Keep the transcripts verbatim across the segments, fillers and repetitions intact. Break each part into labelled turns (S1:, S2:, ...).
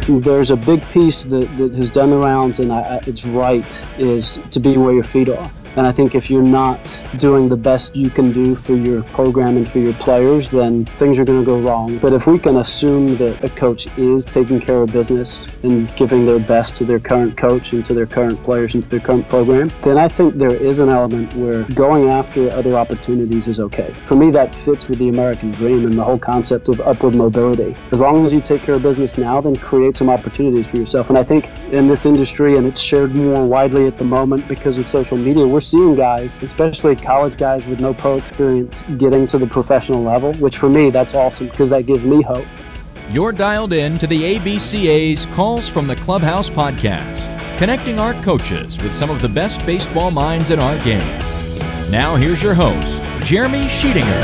S1: There's a big piece that, that has done the rounds, and I, it's right, is to be where your feet are. And I think if you're not doing the best you can do for your program and for your players, then things are going to go wrong. But if we can assume that a coach is taking care of business and giving their best to their current coach and to their current players and to their current program, then I think there is an element where going after other opportunities is okay. For me, that fits with the American dream and the whole concept of upward mobility. As long as you take care of business now, then create some opportunities for yourself. And I think in this industry, and it's shared more widely at the moment because of social media, we're seeing guys, especially college guys with no pro experience, getting to the professional level, which for me, that's awesome because that gives me hope.
S2: You're dialed in to the A B C A's Calls from the Clubhouse podcast, connecting our coaches with some of the best baseball minds in our game. Now here's your host, Jeremy Sheetinger.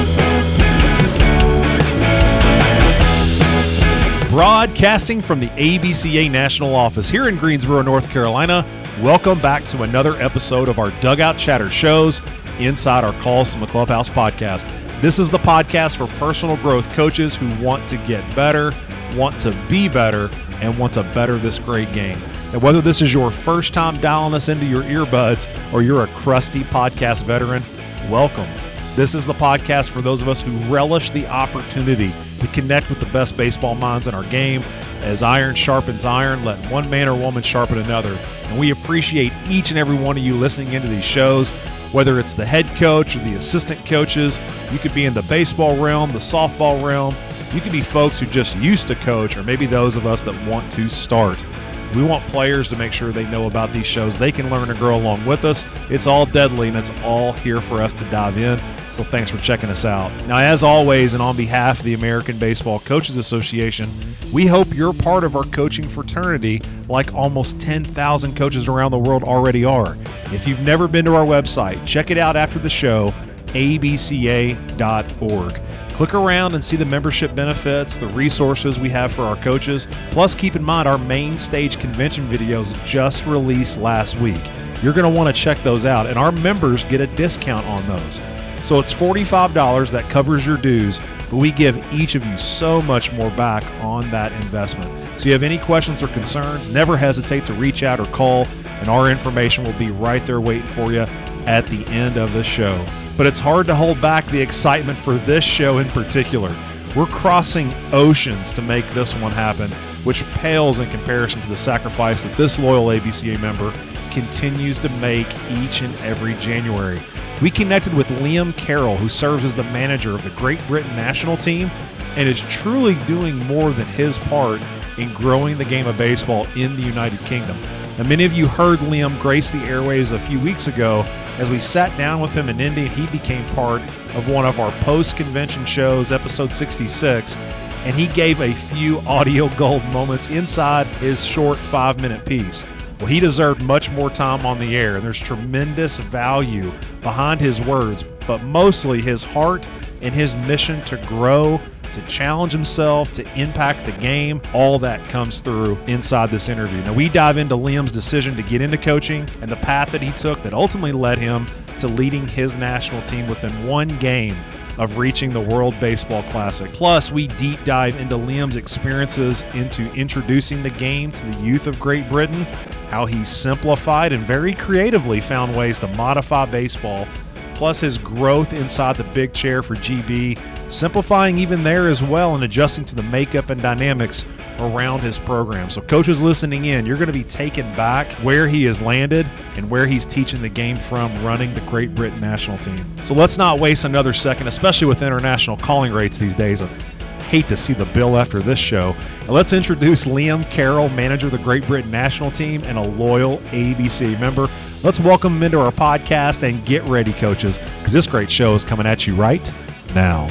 S3: Broadcasting from the A B C A National Office here in Greensboro, North Carolina. Welcome back to another episode of our Dugout Chatter shows inside our Calls from the Clubhouse podcast. This is the podcast for personal growth coaches who want to get better, want to be better, and want to better this great game. And whether this is your first time dialing us into your earbuds or you're a crusty podcast veteran, welcome. This is the podcast for those of us who relish the opportunity to connect with the best baseball minds in our game. As iron sharpens iron, let one man or woman sharpen another. And we appreciate each and every one of you listening into these shows, whether it's the head coach or the assistant coaches. You could be in the baseball realm, the softball realm. You could be folks who just used to coach, or maybe those of us that want to start. We want players to make sure they know about these shows. They can learn and grow along with us. It's all deadly, and it's all here for us to dive in. So thanks for checking us out. Now, as always, and on behalf of the American Baseball Coaches Association, we hope you're part of our coaching fraternity like almost ten thousand coaches around the world already are. If you've never been to our website, check it out after the show, A B C A dot org. Click around and see the membership benefits, the resources we have for our coaches. Plus, keep in mind our main stage convention videos just released last week. You're going to want to check those out, and our members get a discount on those. So it's forty-five dollars that covers your dues, but we give each of you so much more back on that investment. So if you have any questions or concerns, never hesitate to reach out or call, and our information will be right there waiting for you at the end of the show. But it's hard to hold back the excitement for this show in particular. We're crossing oceans to make this one happen, which pales in comparison to the sacrifice that this loyal A B C A member continues to make each and every January. We connected with Liam Carroll, who serves as the manager of the Great Britain national team and is truly doing more than his part in growing the game of baseball in the United Kingdom. Now, many of you heard Liam grace the airwaves a few weeks ago as we sat down with him in Indy, and he became part of one of our post-convention shows, episode sixty-six, and he gave a few audio gold moments inside his short five-minute piece. Well, he deserved much more time on the air, and there's tremendous value behind his words, but mostly his heart and his mission to grow, to challenge himself, to impact the game. All that comes through inside this interview. Now, we dive into Liam's decision to get into coaching and the path that he took that ultimately led him to leading his national team within one game of reaching the World Baseball Classic. Plus, we deep dive into Liam's experiences into introducing the game to the youth of Great Britain, how he simplified and very creatively found ways to modify baseball, plus his growth inside the big chair for G B, simplifying even there as well and adjusting to the makeup and dynamics around his program. So coaches listening in, you're going to be taken back where he has landed and where he's teaching the game from running the Great Britain national team. So let's not waste another second, especially with international calling rates these days. I hate to see the bill after this show. Now let's introduce Liam Carroll, manager of the Great Britain national team and a loyal A B C member. Let's welcome him into our podcast and get ready, coaches, because this great show is coming at you right now.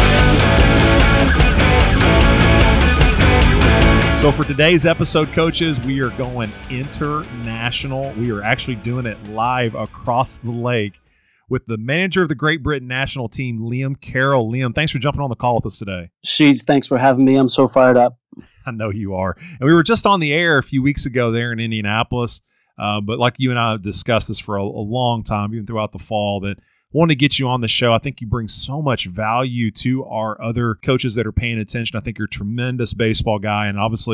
S3: So for today's episode, coaches, we are going international. We are actually doing it live across the lake with the manager of the Great Britain national team, Liam Carroll. Liam, thanks for jumping on the call with us today.
S1: Sheets, thanks for having me. I'm so fired up.
S3: I know you are. And we were just on the air a few weeks ago there in Indianapolis. Uh, but like you and I have discussed this for a, a long time, even throughout the fall, that want to get you on the show. I think you bring so much value to our other coaches that are paying attention. I think you're a tremendous baseball guy, and obviously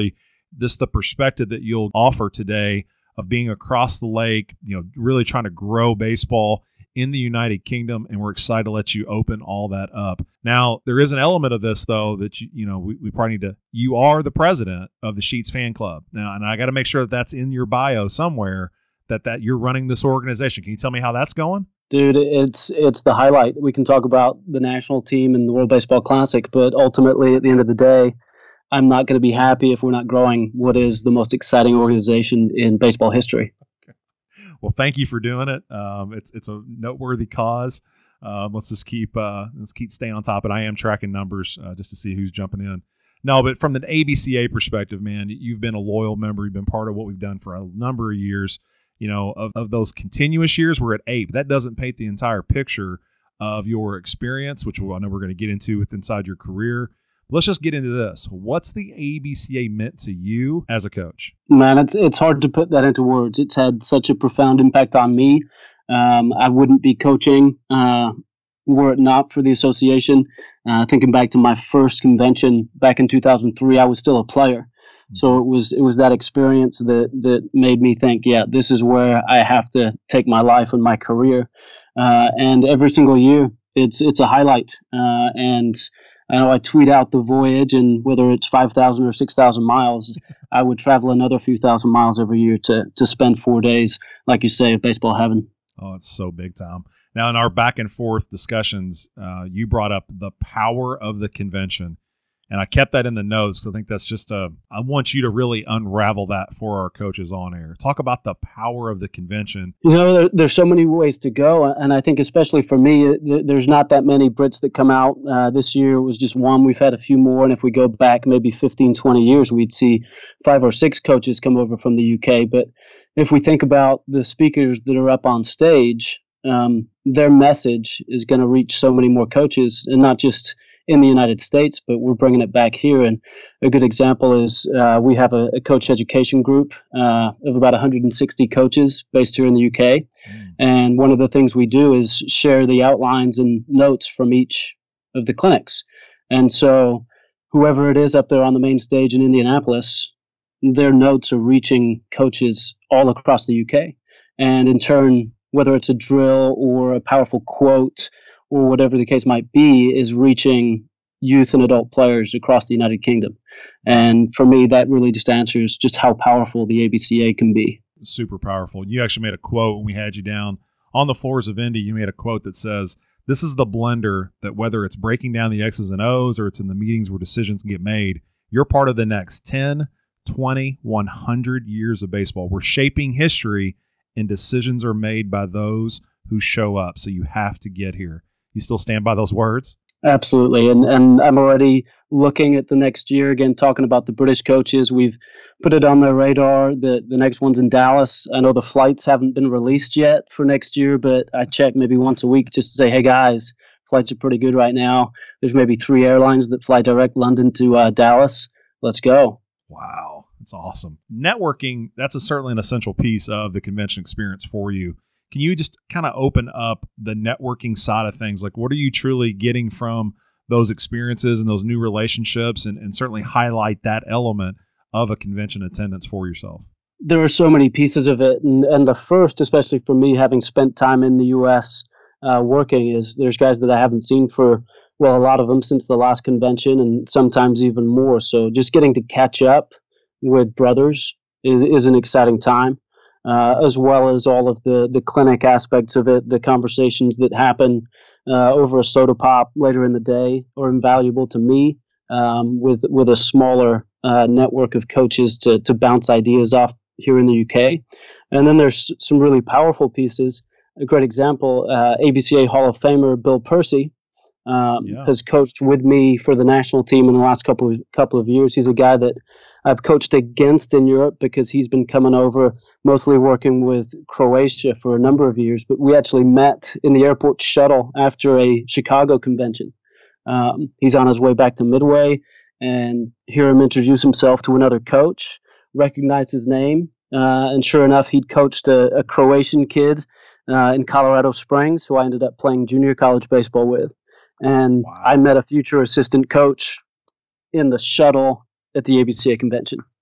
S3: this the perspective that you'll offer today of being across the lake, you know, really trying to grow baseball in the United Kingdom, and we're excited to let you open all that up. Now, there is an element of this, though, that, you, you know, we, we probably need to, you are the president of the Sheets Fan Club. Now, and I got to make sure that that's in your bio somewhere, that, that you're running this organization. Can you tell me how that's going?
S1: Dude, it's it's the highlight. We can talk about the national team and the World Baseball Classic, but ultimately, at the end of the day, I'm not going to be happy if we're not growing what is the most exciting organization in baseball history.
S3: Okay. Well, thank you for doing it. Um, it's it's a noteworthy cause. Um, let's just keep uh, let's keep staying on top. And I am tracking numbers uh, just to see who's jumping in. No, but from the A B C A perspective, man, you've been a loyal member. You've been part of what we've done for a number of years. You know, of, of those continuous years, we're at eight. But that doesn't paint the entire picture of your experience, which I know we're going to get into with inside your career. But let's just get into this. What's the A B C A meant to you as a coach?
S1: Man, it's it's hard to put that into words. It's had such a profound impact on me. Um, I wouldn't be coaching uh, were it not for the association. Uh, thinking back to my first convention back in two thousand three, I was still a player. So it was it was that experience that, that made me think, yeah, this is where I have to take my life and my career. Uh, and every single year, it's it's a highlight. Uh, and I know I tweet out the voyage, and whether it's five thousand or six thousand miles, I would travel another few thousand miles every year to to spend four days, like you say, of baseball heaven.
S3: Oh, it's so big time. Now, in our back and forth discussions, uh, you brought up the power of the convention. And I kept that in the notes because I think that's just a, I want you to really unravel that for our coaches on air. Talk about the power of the convention.
S1: You know, there, there's so many ways to go. And I think especially for me, there's not that many Brits that come out. Uh, this year it was just one. We've had a few more. And if we go back maybe fifteen, twenty years, we'd see five or six coaches come over from the U K. But if we think about the speakers that are up on stage, um, their message is going to reach so many more coaches, and not just in the United States, but we're bringing it back here. And a good example is uh, we have a, a coach education group uh, of about one hundred sixty coaches based here in the U K. Mm. And one of the things we do is share the outlines and notes from each of the clinics. And so whoever it is up there on the main stage in Indianapolis, their notes are reaching coaches all across the U K. And in turn, whether it's a drill or a powerful quote or whatever the case might be, is reaching youth and adult players across the United Kingdom. And for me, that really just answers just how powerful the A B C A can be.
S3: Super powerful. You actually made a quote when we had you down on the floors of Indy. You made a quote that says, this is the blender that whether it's breaking down the X's and O's or it's in the meetings where decisions get made, you're part of the next ten, twenty, one hundred years of baseball. We're shaping history, and decisions are made by those who show up. So you have to get here. You still stand by those words?
S1: Absolutely. And and I'm already looking at the next year, again, talking about the British coaches. We've put it on the radar. The, the next one's in Dallas. I know the flights haven't been released yet for next year, but I check maybe once a week just to say, hey, guys, flights are pretty good right now. There's maybe three airlines that fly direct London to uh, Dallas. Let's go.
S3: Wow. That's awesome. Networking, that's a, certainly an essential piece of the convention experience for you. Can you just kind of open up the networking side of things? Like, what are you truly getting from those experiences and those new relationships, and, and certainly highlight that element of a convention attendance for yourself?
S1: There are so many pieces of it. And, and the first, especially for me, having spent time in the U S uh, working, is there's guys that I haven't seen for, well, a lot of them since the last convention, and sometimes even more. So just getting to catch up with brothers is, is an exciting time. Uh, as well as all of the, the clinic aspects of it, the conversations that happen uh, over a soda pop later in the day are invaluable to me, um, with with a smaller uh, network of coaches to to bounce ideas off here in the U K. And then there's some really powerful pieces. A great example, uh, A B C A Hall of Famer Bill Percy um, yeah. has coached with me for the national team in the last couple of, couple of years. He's a guy that I've coached against in Europe because he's been coming over, mostly working with Croatia for a number of years. But we actually met in the airport shuttle after a Chicago convention. Um, he's on his way back to Midway, and hear him introduce himself to another coach, recognize his name, uh, and sure enough, he'd coached a, a Croatian kid uh, in Colorado Springs, who I ended up playing junior college baseball with. And wow. I met a future assistant coach in the shuttle at the A B C A convention.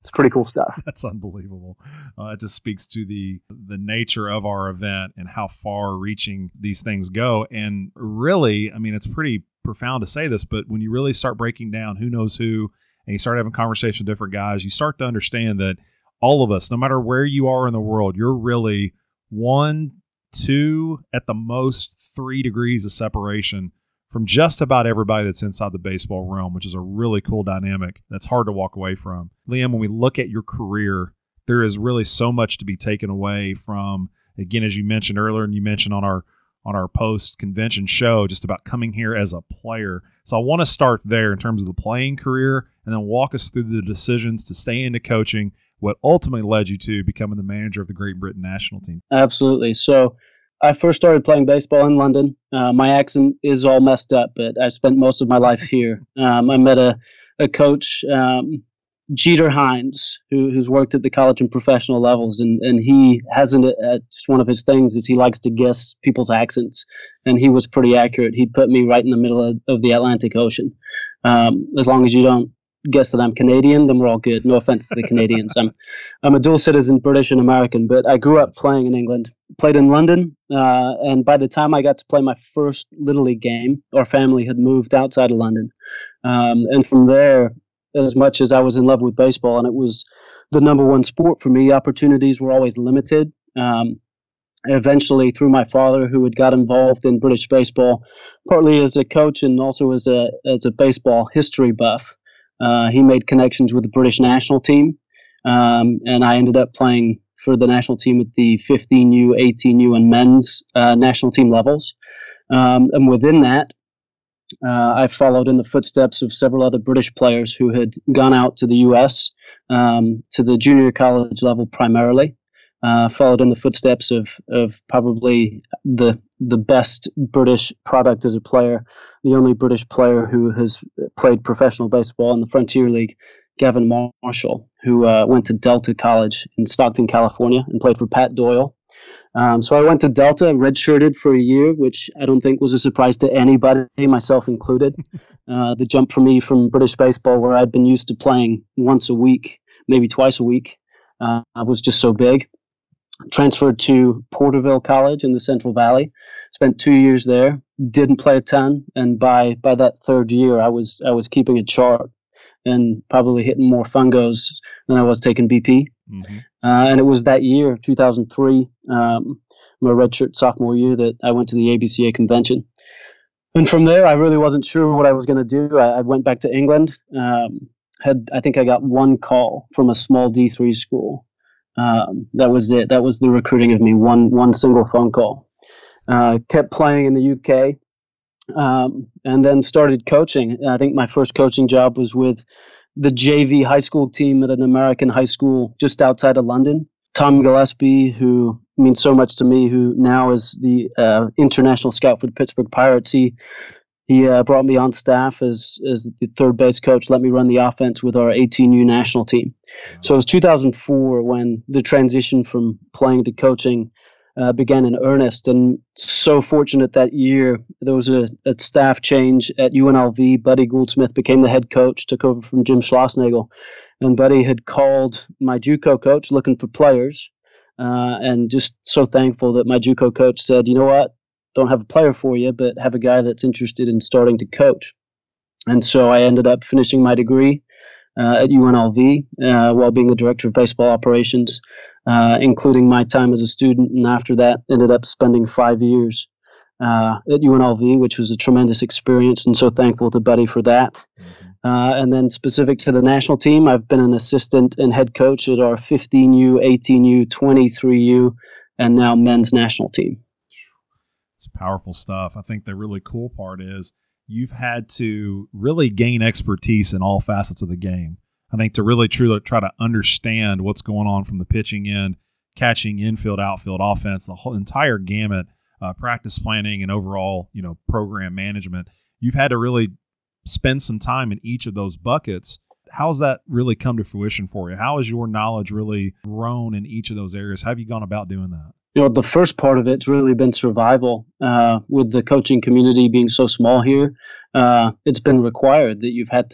S1: It's pretty cool stuff.
S3: That's unbelievable. Uh, it just speaks to the the nature of our event and how far-reaching these things go. And really, I mean, it's pretty profound to say this, but when you really start breaking down who knows who, and you start having conversations with different guys, you start to understand that all of us, no matter where you are in the world, you're really one, two, at the most three degrees of separation from just about everybody that's inside the baseball realm, which is a really cool dynamic that's hard to walk away from. Liam, when we look at your career, there is really so much to be taken away from, again, as you mentioned earlier, and you mentioned on our on our post-convention show, just about coming here as a player. So I want to start there in terms of the playing career and then walk us through the decisions to stay into coaching, what ultimately led you to becoming the manager of the Great Britain national team.
S1: Absolutely. So I first started playing baseball in London. Uh, my accent is all messed up, but I spent most of my life here. Um, I met a, a coach, um, Jeter Hines, who, who's worked at the college and professional levels, and, and he hasn't, uh, just one of his things is he likes to guess people's accents, and he was pretty accurate. He put me right in the middle of, of the Atlantic Ocean. Um, as long as you don't guess that I'm Canadian, then we're all good. No offense to the Canadians. I'm I'm a dual citizen, British and American, but I grew up playing in England, played in London, uh, and by the time I got to play my first Little League game, our family had moved outside of London. Um, and from there, as much as I was in love with baseball, and it was the number one sport for me, opportunities were always limited. Um, eventually, through my father, who had got involved in British baseball, partly as a coach and also as a as a baseball history buff, Uh, he made connections with the British national team, um, and I ended up playing for the national team at the fifteen U, eighteen U, and men's uh, national team levels. Um, and within that, uh, I followed in the footsteps of several other British players who had gone out to the U S, um, to the junior college level primarily. Uh, followed in the footsteps of of probably the the best British product as a player, the only British player who has played professional baseball in the Frontier League, Gavin Marshall, who uh, went to Delta College in Stockton, California, and played for Pat Doyle. Um, so I went to Delta, redshirted for a year, which I don't think was a surprise to anybody, myself included. Uh, the jump for me from British baseball, where I'd been used to playing once a week, maybe twice a week, uh, was just so big. Transferred to Porterville College in the Central Valley, spent two years there, didn't play a ton, and by by that third year, I was I was keeping a chart and probably hitting more fungos than I was taking B P. Mm-hmm. Uh, and it was that year, two thousand three, um, my redshirt sophomore year, that I went to the A B C A convention. And from there, I really wasn't sure what I was going to do. I, I went back to England. Um, had I think I got one call from a small D three school. Um, that was it. That was the recruiting of me. One one single phone call. Uh, kept playing in the U K, um, and then started coaching. I think my first coaching job was with the J V high school team at an American high school just outside of London. Tom Gillespie, who means so much to me, who now is the uh, international scout for the Pittsburgh Pirates. He He uh, brought me on staff as as the third base coach, let me run the offense with our eighteen U national team. So it was two thousand four when the transition from playing to coaching uh, began in earnest. And so fortunate that year, there was a, a staff change at U N L V. Buddy Gouldsmith became the head coach, took over from Jim Schlossnagel. And Buddy had called my JUCO coach looking for players, uh, and just so thankful that my JUCO coach said, you know what? Don't have a player for you, but have a guy that's interested in starting to coach. And so I ended up finishing my degree uh, at U N L V uh, while being the director of baseball operations, uh, including my time as a student. And after that, ended up spending five years uh, at U N L V, which was a tremendous experience, and so thankful to Buddy for that. Mm-hmm. Uh, and then specific to the national team, I've been an assistant and head coach at our fifteen U, eighteen U, twenty-three U, and now men's national team.
S3: It's powerful stuff. I think the really cool part is you've had to really gain expertise in all facets of the game. I think to really truly try to understand what's going on from the pitching end, catching, infield, outfield, offense, the whole entire gamut, uh, practice planning, and overall, you know, program management. You've had to really spend some time in each of those buckets. How's that really come to fruition for you? How has your knowledge really grown in each of those areas? How have you gone about doing that?
S1: You know, the first part of it's really been survival. Uh, with the coaching community being so small here, uh, it's been required that you've had to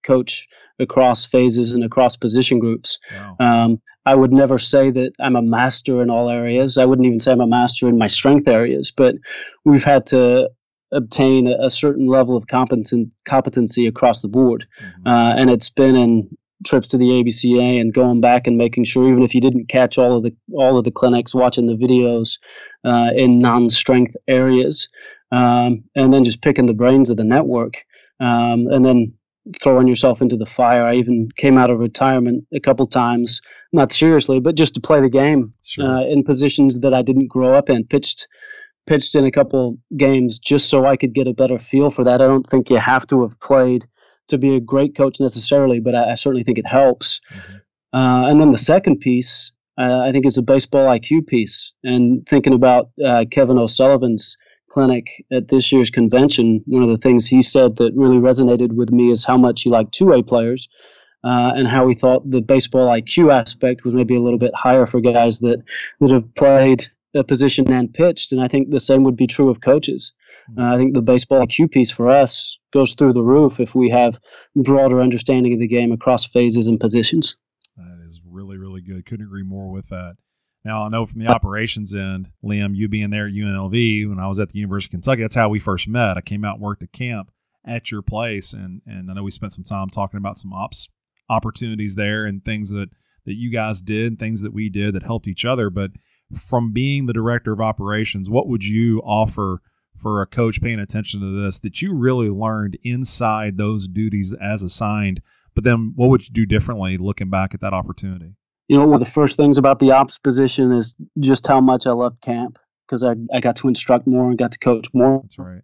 S1: coach across phases and across position groups.
S3: Wow.
S1: Um, I would never say that I'm a master in all areas. I wouldn't even say I'm a master in my strength areas, but we've had to obtain a, a certain level of competent, competency across the board. Mm-hmm. Uh, and it's been in trips to the A B C A and going back and making sure, even if you didn't catch all of the all of the clinics, watching the videos uh, in non-strength areas, um, and then just picking the brains of the network, um, and then throwing yourself into the fire. I even came out of retirement a couple times, not seriously, but just to play the game. Sure. uh, in positions that I didn't grow up in. Pitched pitched in a couple games just so I could get a better feel for that. I don't think you have to have played to be a great coach necessarily, but I, I certainly think it helps. Mm-hmm. Uh, and then the second piece, uh, I think, is a baseball I Q piece. And thinking about uh, Kevin O'Sullivan's clinic at this year's convention, one of the things he said that really resonated with me is how much he liked two-way players, uh, and how he thought the baseball I Q aspect was maybe a little bit higher for guys that, that have played a position and pitched. And I think the same would be true of coaches. Uh, I think the baseball I Q piece for us goes through the roof if we have broader understanding of the game across phases and positions.
S3: That is really, really good. Couldn't agree more with that. Now, I know from the operations end, Liam, you being there at U N L V, when I was at the University of Kentucky, that's how we first met. I came out and worked at camp at your place, and, and I know we spent some time talking about some ops opportunities there and things that, that you guys did and things that we did that helped each other. But from being the director of operations, what would you offer for a coach paying attention to this that you really learned inside those duties as assigned, but then what would you do differently looking back at that opportunity?
S1: You know, one of the first things about the ops position is just how much I loved camp, because I, I got to instruct more and got to coach more.
S3: That's right.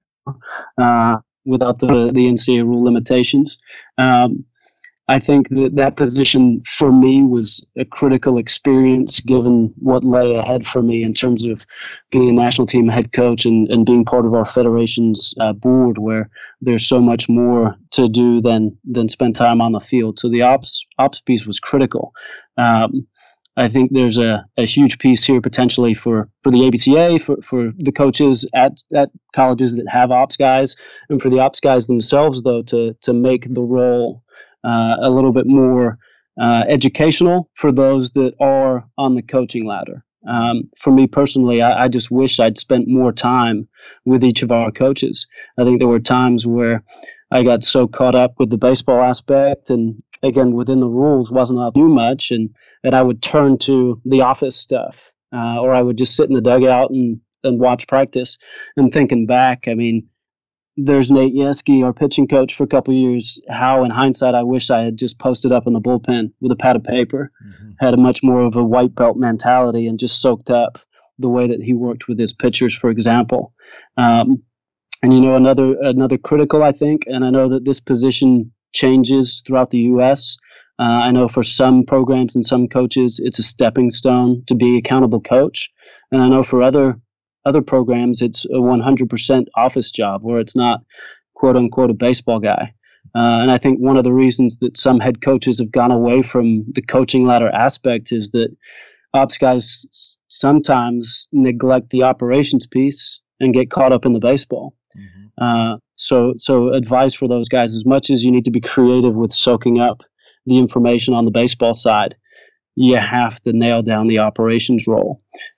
S1: Uh, without the, the N C A A rule limitations. Um, I think that that position for me was a critical experience given what lay ahead for me in terms of being a national team head coach and, and being part of our federation's uh, board, where there's so much more to do than than spend time on the field. So the ops ops piece was critical. Um, I think there's a, a huge piece here potentially for, for the A B C A, for, for the coaches at, at colleges that have ops guys, and for the ops guys themselves, though, to to make the role Uh, a little bit more uh, educational for those that are on the coaching ladder. Um, for me personally, I, I just wish I'd spent more time with each of our coaches. I think there were times where I got so caught up with the baseball aspect, and again, within the rules, wasn't allowed to do much, and, and I would turn to the office stuff, uh, or I would just sit in the dugout and, and watch practice. And thinking back, I mean, there's Nate Yeski, our pitching coach for a couple of years. How, in hindsight, I wish I had just posted up in the bullpen with a pad of paper, mm-hmm. had a much more of a white belt mentality, and just soaked up the way that he worked with his pitchers, for example. Um, and, you know, another another critical, I think, and I know that this position changes throughout the U S. Uh, I know for some programs and some coaches, it's a stepping stone to be accountable coach. And I know for other Other programs, it's a one hundred percent office job where it's not, quote unquote, a baseball guy. Uh, and I think one of the reasons that some head coaches have gone away from the coaching ladder aspect is that ops guys s- sometimes neglect the operations piece and get caught up in the baseball. Mm-hmm. Uh, so, so advice for those guys, as much as you need to be creative with soaking up the information on the baseball side, you have to nail down the operations role.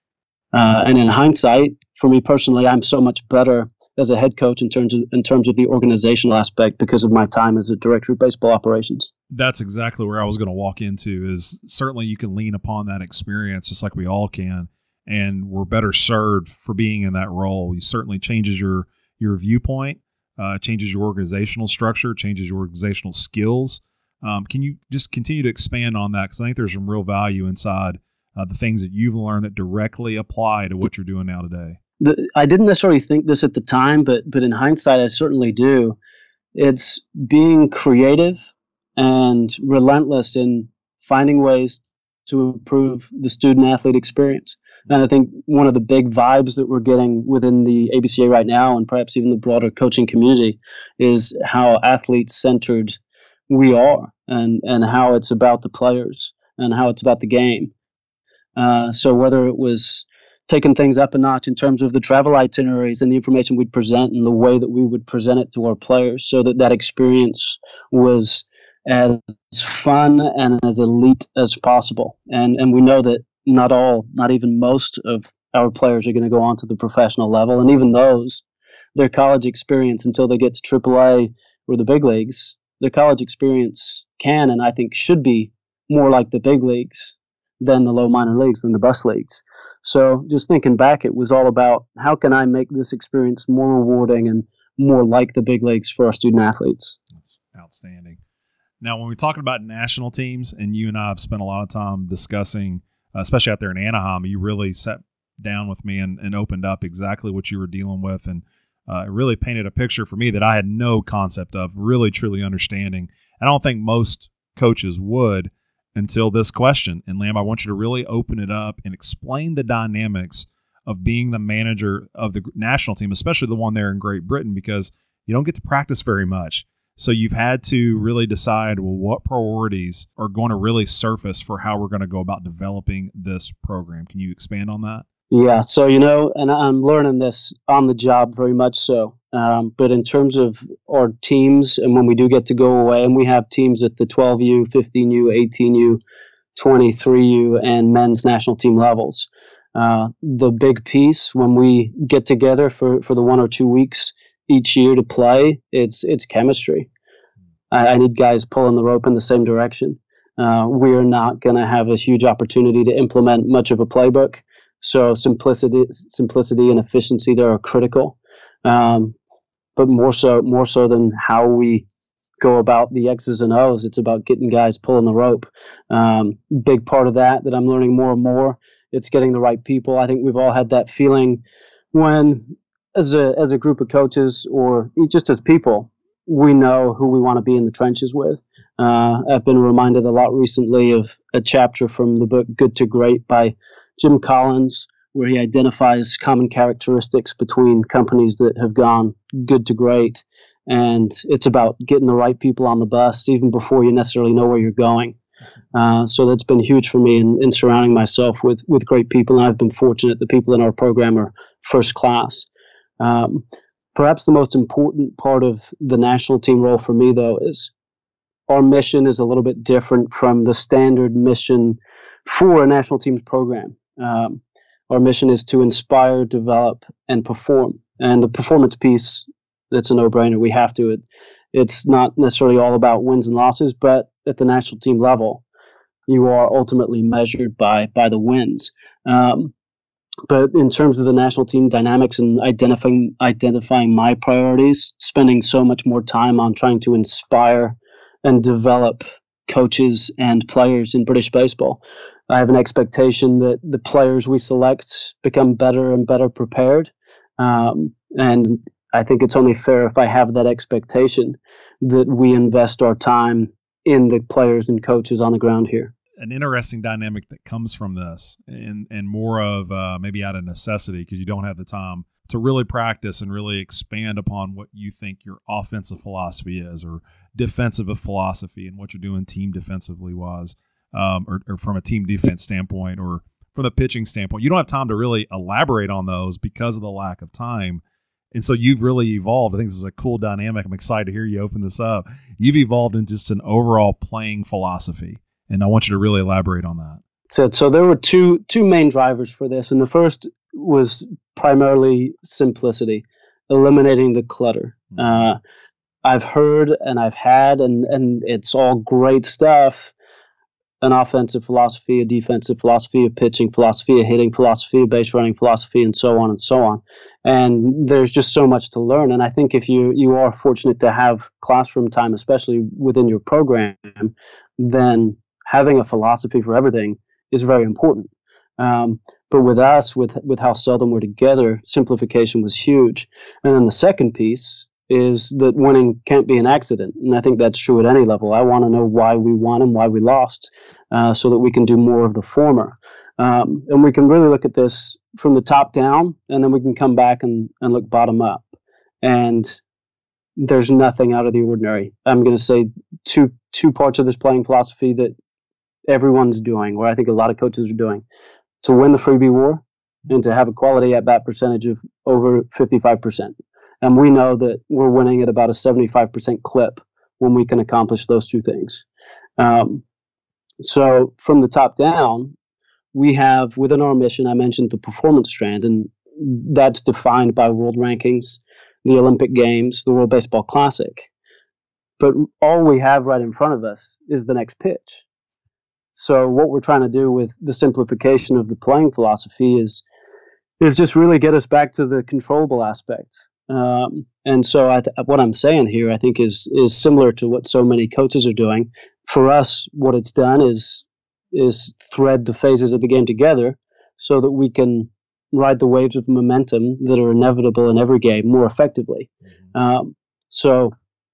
S1: Uh, and in hindsight, for me personally, I'm so much better as a head coach in terms of in terms of the organizational aspect because of my time as a director of baseball operations.
S3: That's exactly where I was going to walk into. Is certainly you can lean upon that experience, just like we all can, and we're better served for being in that role. It certainly changes your your viewpoint, uh, changes your organizational structure, changes your organizational skills. Um, can you just continue to expand on that? Because I think there's some real value inside Uh, the things that you've learned that directly apply to what you're doing now today.
S1: The, I didn't necessarily think this at the time, but but in hindsight, I certainly do. It's being creative and relentless in finding ways to improve the student-athlete experience. And I think one of the big vibes that we're getting within the A B C A right now, and perhaps even the broader coaching community, is how athlete-centered we are, and, and how it's about the players and how it's about the game. Uh, so whether it was taking things up a notch in terms of the travel itineraries and the information we'd present and the way that we would present it to our players so that that experience was as fun and as elite as possible. And and we know that not all, not even most of our players are going to go on to the professional level. And even those, their college experience until they get to triple A or the big leagues, their college experience can and I think should be more like the big leagues than the low minor leagues, than the bus leagues. So just thinking back, it was all about how can I make this experience more rewarding and more like the big leagues for our student athletes.
S3: That's outstanding. Now, when we're talking about national teams, and you and I have spent a lot of time discussing, uh, especially out there in Anaheim, you really sat down with me and, and opened up exactly what you were dealing with, and uh, it really painted a picture for me that I had no concept of, really, truly understanding. I don't think most coaches would until this question. And, Lamb, I want you to really open it up and explain the dynamics of being the manager of the national team, especially the one there in Great Britain, because you don't get to practice very much. So you've had to really decide, well, what priorities are going to really surface for how we're going to go about developing this program. Can you expand on that?
S1: Yeah, so, you know, and I'm learning this on the job very much so. Um, but in terms of our teams, and when we do get to go away, and we have teams at the twelve U, fifteen U, eighteen U, twenty-three U, and men's national team levels, uh, the big piece when we get together for, for the one or two weeks each year to play, it's it's chemistry. I, I need guys pulling the rope in the same direction. Uh, we are not going to have a huge opportunity to implement much of a playbook. So simplicity, simplicity and efficiency there are critical, um, but more so, more so than how we go about the X's and O's. It's about getting guys pulling the rope. Um, big part of that that I'm learning more and more. It's getting the right people. I think we've all had that feeling when, as a as a group of coaches or just as people, we know who we want to be in the trenches with. Uh, I've been reminded a lot recently of a chapter from the book Good to Great by Jim Collins, where he identifies common characteristics between companies that have gone good to great. And it's about getting the right people on the bus even before you necessarily know where you're going. Uh, so that's been huge for me in, in surrounding myself with, with great people. And I've been fortunate. The people in our program are first class. Um, perhaps the most important part of the national team role for me, though, is our mission is a little bit different from the standard mission for a national team's program. Um, our mission is to inspire, develop, and perform. And the performance piece, that's a no-brainer. We have to. It, it's not necessarily all about wins and losses, but at the national team level, you are ultimately measured by by the wins. Um, but in terms of the national team dynamics and identifying identifying my priorities, spending so much more time on trying to inspire and develop coaches and players in British baseball. I have an expectation that the players we select become better and better prepared. Um, and I think it's only fair if I have that expectation that we invest our time in the players and coaches on the ground here.
S3: An interesting dynamic that comes from this, and, and more of uh, maybe out of necessity because you don't have the time to really practice and really expand upon what you think your offensive philosophy is, or defensive philosophy and what you're doing team defensively wise, um, or, or from a team defense standpoint, or from the pitching standpoint. You don't have time to really elaborate on those because of the lack of time. And so you've really evolved. I think this is a cool dynamic. I'm excited to hear you open this up. You've evolved in just an overall playing philosophy, and I want you to really elaborate on that.
S1: So, so there were two two main drivers for this, and the first was primarily simplicity, eliminating the clutter. Uh, I've heard and I've had, and, and it's all great stuff, an offensive philosophy, a defensive philosophy, a pitching philosophy, a hitting philosophy, a base running philosophy, and so on and so on. And there's just so much to learn. And I think if you, you are fortunate to have classroom time, especially within your program, then having a philosophy for everything is very important. Um, but with us, with with how seldom we're together, simplification was huge. And then the second piece is that winning can't be an accident. And I think that's true at any level. I want to know why we won and why we lost, uh, so that we can do more of the former. Um, and we can really look at this from the top down, and then we can come back and, and look bottom up. And there's nothing out of the ordinary. I'm going to say two two parts of this playing philosophy that everyone's doing, or I think a lot of coaches are doing, to win the freebie war and to have a quality at-bat percentage of over fifty-five percent. And we know that we're winning at about a seventy-five percent clip when we can accomplish those two things. Um, so from the top down, we have within our mission, I mentioned the performance strand, and that's defined by world rankings, the Olympic Games, the World Baseball Classic. But all we have right in front of us is the next pitch. So what we're trying to do with the simplification of the playing philosophy is is just really get us back to the controllable aspects. Um, and so I th- what I'm saying here, I think, is is similar to what so many coaches are doing. For us, what it's done is is thread the phases of the game together so that we can ride the waves of momentum that are inevitable in every game more effectively. Mm-hmm. Um, so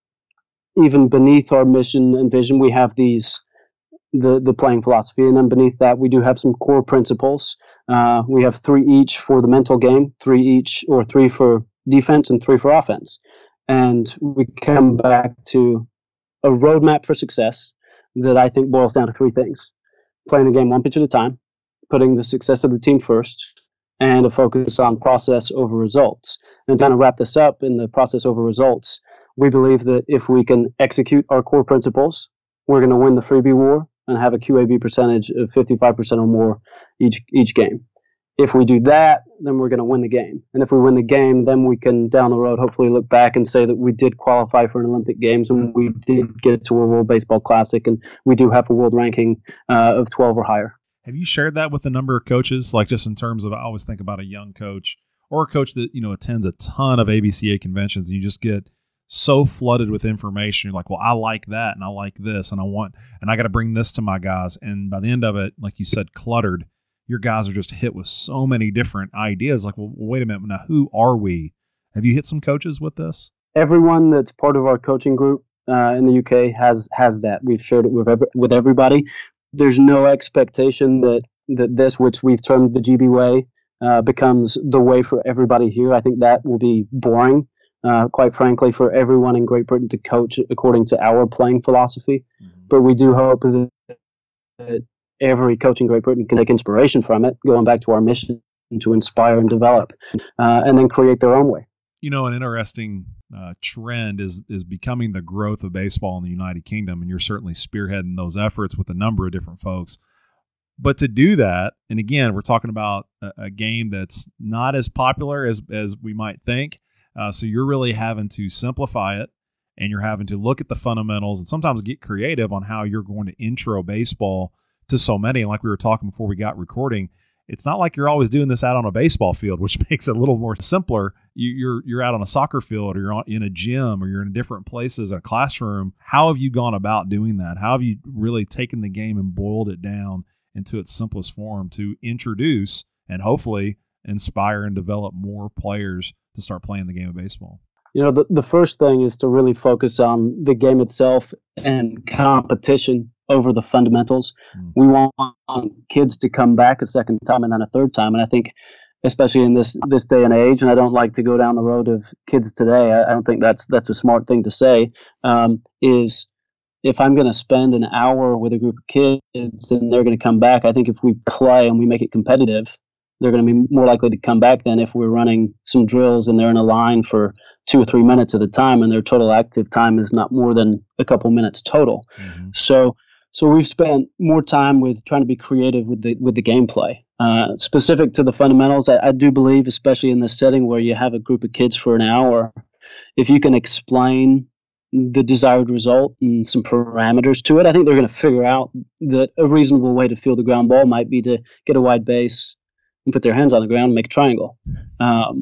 S1: even beneath our mission and vision, we have these the the playing philosophy, and then beneath that, we do have some core principles. Uh, we have three each for the mental game, three each or three for defense, and three for offense. And we come back to a roadmap for success that I think boils down to three things: playing the game one pitch at a time, putting the success of the team first, and a focus on process over results. And to kind of wrap this up in the process over results, we believe that if we can execute our core principles, we're going to win the freebie war and have a Q A B percentage of fifty-five percent or more each each game. If we do that, then we're going to win the game. And if we win the game, then we can, down the road, hopefully look back and say that we did qualify for an Olympic Games and we did get to a World Baseball Classic, and we do have a world ranking uh, of twelve or higher.
S3: Have you shared that with a number of coaches? Like, just in terms of, I always think about a young coach or a coach that, you know, attends a ton of A B C A conventions, and you just get so flooded with information. You're like, well, I like that, and I like this, and I want, and I got to bring this to my guys. And by the end of it, like you said, cluttered, your guys are just hit with so many different ideas. Like, well, wait a minute, now who are we? Have you hit some coaches with this?
S1: Everyone that's part of our coaching group uh, in the U K has has that. We've shared it with every, with everybody. There's no expectation that that this, which we've termed the G B way, uh, becomes the way for everybody here. I think that will be boring. Uh, quite frankly, for everyone in Great Britain to coach according to our playing philosophy. Mm-hmm. But we do hope that, that every coach in Great Britain can take inspiration from it, going back to our mission to inspire and develop, uh, and then create their own way.
S3: You know, an interesting uh, trend is is becoming the growth of baseball in the United Kingdom, and you're certainly spearheading those efforts with a number of different folks. But to do that, and again, we're talking about a, a game that's not as popular as as we might think. Uh, so you're really having to simplify it, and you're having to look at the fundamentals and sometimes get creative on how you're going to intro baseball to so many. And like we were talking before we got recording, it's not like you're always doing this out on a baseball field, which makes it a little more simpler. You, you're you're out on a soccer field, or you're on, in a gym, or you're in different places, a classroom. How have you gone about doing that? How have you really taken the game and boiled it down into its simplest form to introduce and hopefully inspire and develop more players to start playing the game of baseball?
S1: You know, the, the first thing is to really focus on the game itself and competition over the fundamentals. Mm. We want kids to come back a second time and then a third time. And I think, especially in this this day and age, and I don't like to go down the road of kids today, I, I don't think that's that's a smart thing to say, um, is if I'm going to spend an hour with a group of kids and they're going to come back, I think if we play and we make it competitive, they're going to be more likely to come back than if we're running some drills and they're in a line for two or three minutes at a time and their total active time is not more than a couple minutes total. Mm-hmm. So so we've spent more time with trying to be creative with the with the gameplay. Uh, specific to the fundamentals, I, I do believe, especially in this setting where you have a group of kids for an hour, if you can explain the desired result and some parameters to it, I think they're going to figure out that a reasonable way to field a ground ball might be to get a wide base and put their hands on the ground and make a triangle. Um,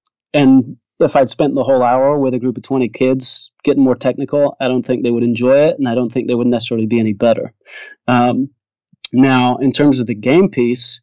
S1: and if I'd spent the whole hour with a group of twenty kids getting more technical, I don't think they would enjoy it, and I don't think they would necessarily be any better. Um, now, in terms of the game piece,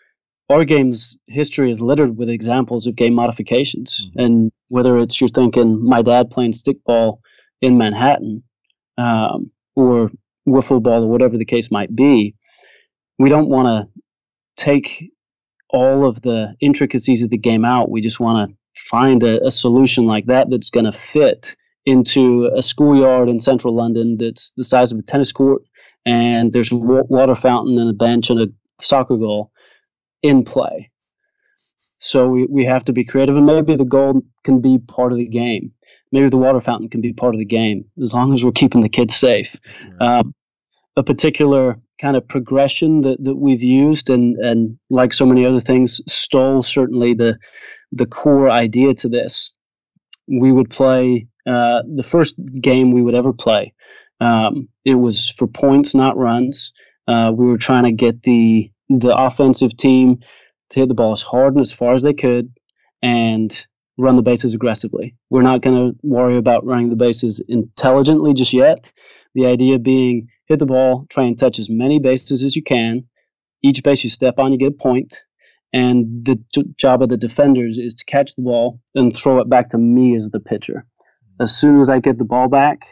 S1: our game's history is littered with examples of game modifications. Mm-hmm. And whether it's you're thinking my dad playing stickball in Manhattan um, or wiffle ball or whatever the case might be, we don't want to take all of the intricacies of the game out. We just want to find a, a solution like that that's going to fit into a schoolyard in central London that's the size of a tennis court, and there's a water fountain and a bench and a soccer goal in play. So we, we have to be creative, and maybe the goal can be part of the game. Maybe the water fountain can be part of the game, as long as we're keeping the kids safe. Right. Um, a particular kind of progression that, that we've used, and, and like so many other things, stole certainly the the core idea to this. We would play uh, the first game we would ever play. Um, it was for points, not runs. Uh, we were trying to get the the offensive team to hit the ball as hard and as far as they could and run the bases aggressively. We're not going to worry about running the bases intelligently just yet. The idea being hit the ball, try and touch as many bases as you can. Each base you step on, you get a point. And the t- job of the defenders is to catch the ball and throw it back to me as the pitcher. As soon as I get the ball back,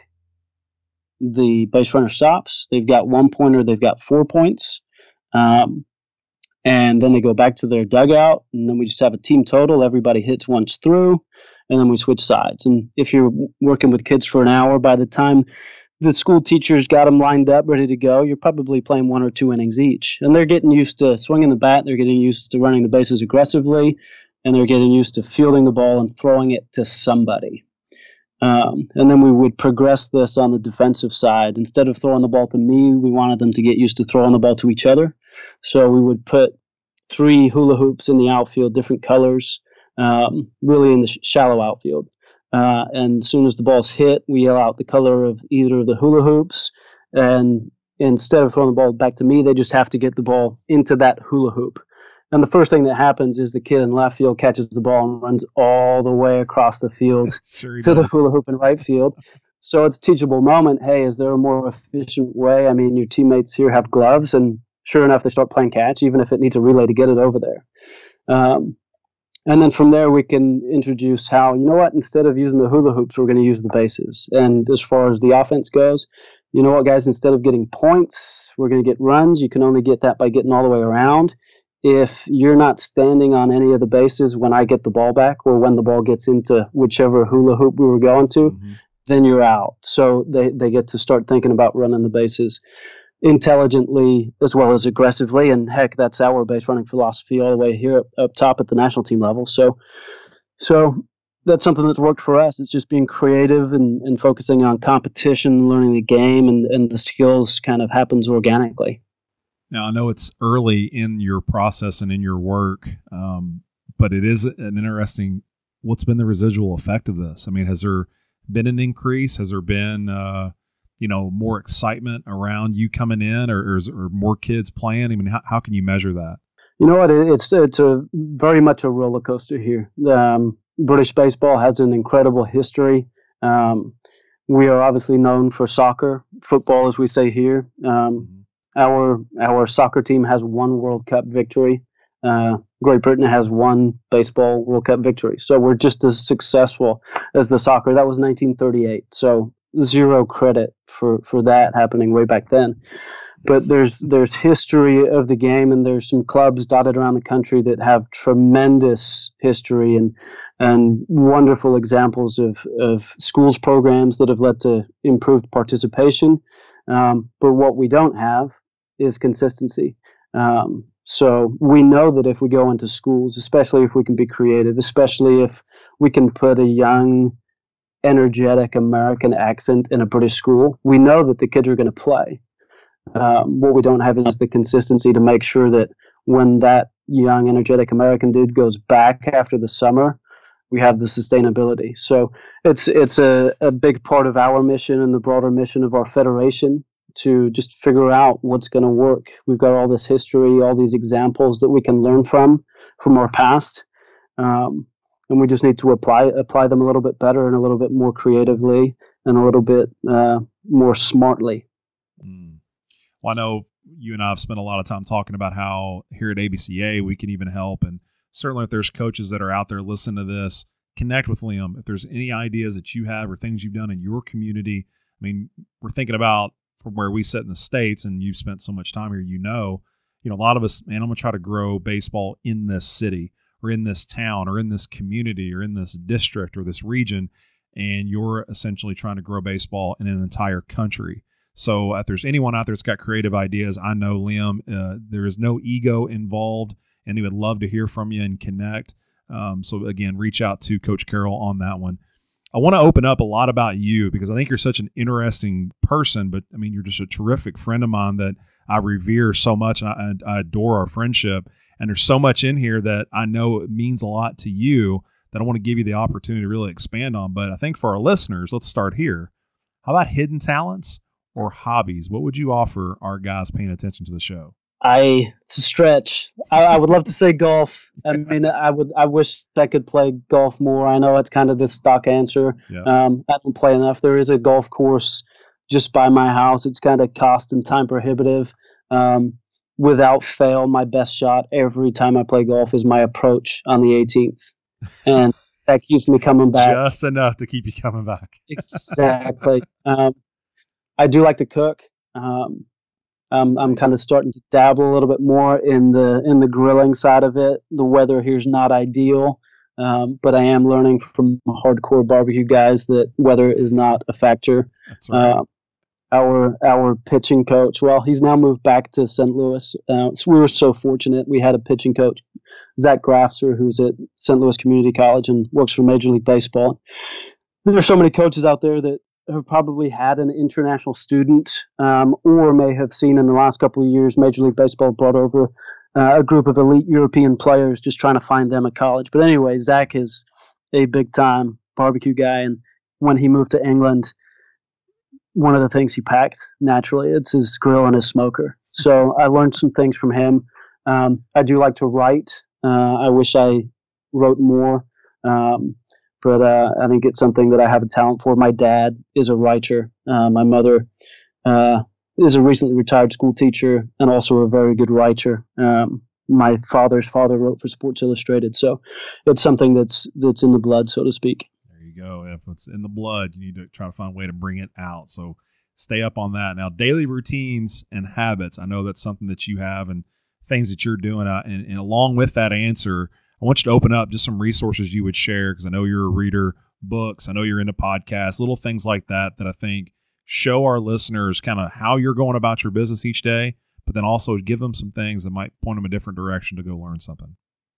S1: the base runner stops. They've got one point or they've got four points. Um, and then they go back to their dugout, and then we just have a team total. Everybody hits once through, and then we switch sides. And if you're working with kids for an hour, by the time the school teachers got them lined up, ready to go, you're probably playing one or two innings each. And they're getting used to swinging the bat, they're getting used to running the bases aggressively, and they're getting used to fielding the ball and throwing it to somebody. Um, and then we would progress this on the defensive side. Instead of throwing the ball to me, we wanted them to get used to throwing the ball to each other. So we would put three hula hoops in the outfield, different colors, um, really in the sh- shallow outfield. Uh, and as soon as the ball's hit, we yell out the color of either of the hula hoops. And instead of throwing the ball back to me, they just have to get the ball into that hula hoop. And the first thing that happens is the kid in left field catches the ball and runs all the way across the field sure to does. the hula hoop in right field. So it's a teachable moment. Hey, is there a more efficient way? I mean, your teammates here have gloves, and sure enough, they start playing catch, even if it needs a relay to get it over there. Um, and then from there, we can introduce how, you know what, instead of using the hula hoops, we're going to use the bases. And as far as the offense goes, you know what, guys, instead of getting points, we're going to get runs. You can only get that by getting all the way around. If you're not standing on any of the bases when I get the ball back or when the ball gets into whichever hula hoop we were going to, mm-hmm. then you're out. So they, they get to start thinking about running the bases intelligently as well as aggressively. And heck, that's our base running philosophy all the way here up, up top at the national team level. So so that's something that's worked for us. It's just being creative and, and focusing on competition, learning the game, and, and the skills kind of happens organically.
S3: Now, I know it's early in your process and in your work, um, but it is an interesting, what's been the residual effect of this? I mean, has there been an increase? Has there been, uh, you know, more excitement around you coming in, or, or, is, or more kids playing? I mean, how, how can you measure that?
S1: You know what? It's, it's a very much a roller coaster here. Um, British baseball has an incredible history. Um, we are obviously known for soccer, football, as we say here. Um, Our our soccer team has one World Cup victory. Uh, Great Britain has one baseball World Cup victory. So we're just as successful as the soccer. That was nineteen thirty-eight. So zero credit for, for that happening way back then. But there's there's history of the game, and there's some clubs dotted around the country that have tremendous history and and wonderful examples of, of schools programs that have led to improved participation. Um, but what we don't have is consistency. Um, so we know that if we go into schools, especially if we can be creative, especially if we can put a young, energetic American accent in a British school, we know that the kids are going to play. Um, what we don't have is the consistency to make sure that when that young, energetic American dude goes back after the summer, we have the sustainability. So it's it's a, a big part of our mission and the broader mission of our federation to just figure out what's going to work. We've got all this history, all these examples that we can learn from, from our past. Um, and we just need to apply apply them a little bit better and a little bit more creatively and a little bit uh, more smartly.
S3: Mm. Well, I know you and I have spent a lot of time talking about how here at A B C A we can even help, and certainly if there's coaches that are out there listening to this, connect with Liam. If there's any ideas that you have or things you've done in your community, I mean, we're thinking about from where we sit in the States, and you've spent so much time here, you know, you know, a lot of us, man, I'm going to try to grow baseball in this city or in this town or in this community or in this district or this region, and you're essentially trying to grow baseball in an entire country. So if there's anyone out there that's got creative ideas, I know, Liam, uh, there is no ego involved and he would love to hear from you and connect. Um, so, again, reach out to Coach Carroll on that one. I want to open up a lot about you because I think you're such an interesting person, but, I mean, you're just a terrific friend of mine that I revere so much, and I, I adore our friendship. And there's so much in here that I know it means a lot to you that I want to give you the opportunity to really expand on. But I think for our listeners, let's start here. How about hidden talents or hobbies? What would you offer our guys paying attention to the show?
S1: I it's a stretch. I, I would love to say golf. I mean, I would. I wish I could play golf more. I know it's kind of the stock answer.
S3: Yeah.
S1: Um, I don't play enough. There is a golf course just by my house. It's kind of cost and time prohibitive. Um, without fail, my best shot every time I play golf is my approach on the eighteenth, and that keeps me coming back.
S3: Just enough to keep you coming back.
S1: Exactly. Um, I do like to cook. Um, Um, I'm kind of starting to dabble a little bit more in the in the grilling side of it. The weather here's not ideal, um, but I am learning from hardcore barbecue guys that weather is not a factor.
S3: That's right.
S1: Uh, our our pitching coach, well, he's now moved back to Saint Louis. Uh, so we were so fortunate. We had a pitching coach, Zach Grafser, who's at Saint Louis Community College and works for Major League Baseball. There are so many coaches out there that have probably had an international student um, or may have seen in the last couple of years Major League Baseball brought over uh, a group of elite European players just trying to find them a college. But anyway, Zach is a big-time barbecue guy, and when he moved to England, one of the things he packed, naturally, it's his grill and his smoker. So I learned some things from him. Um, I do like to write. Uh, I wish I wrote more. Um, But uh, I think it's something that I have a talent for. My dad is a writer. Uh, my mother uh, is a recently retired school teacher and also a very good writer. Um, my father's father wrote for Sports Illustrated, so it's something that's that's in the blood, so to speak.
S3: There you go. If it's in the blood, you need to try to find a way to bring it out. So stay up on that. Now, daily routines and habits. I know that's something that you have and things that you're doing. Uh, and, and along with that answer, I want you to open up just some resources you would share because I know you're a reader, books. I know you're into podcasts, little things like that that I think show our listeners kind of how you're going about your business each day, but then also give them some things that might point them a different direction to go learn something.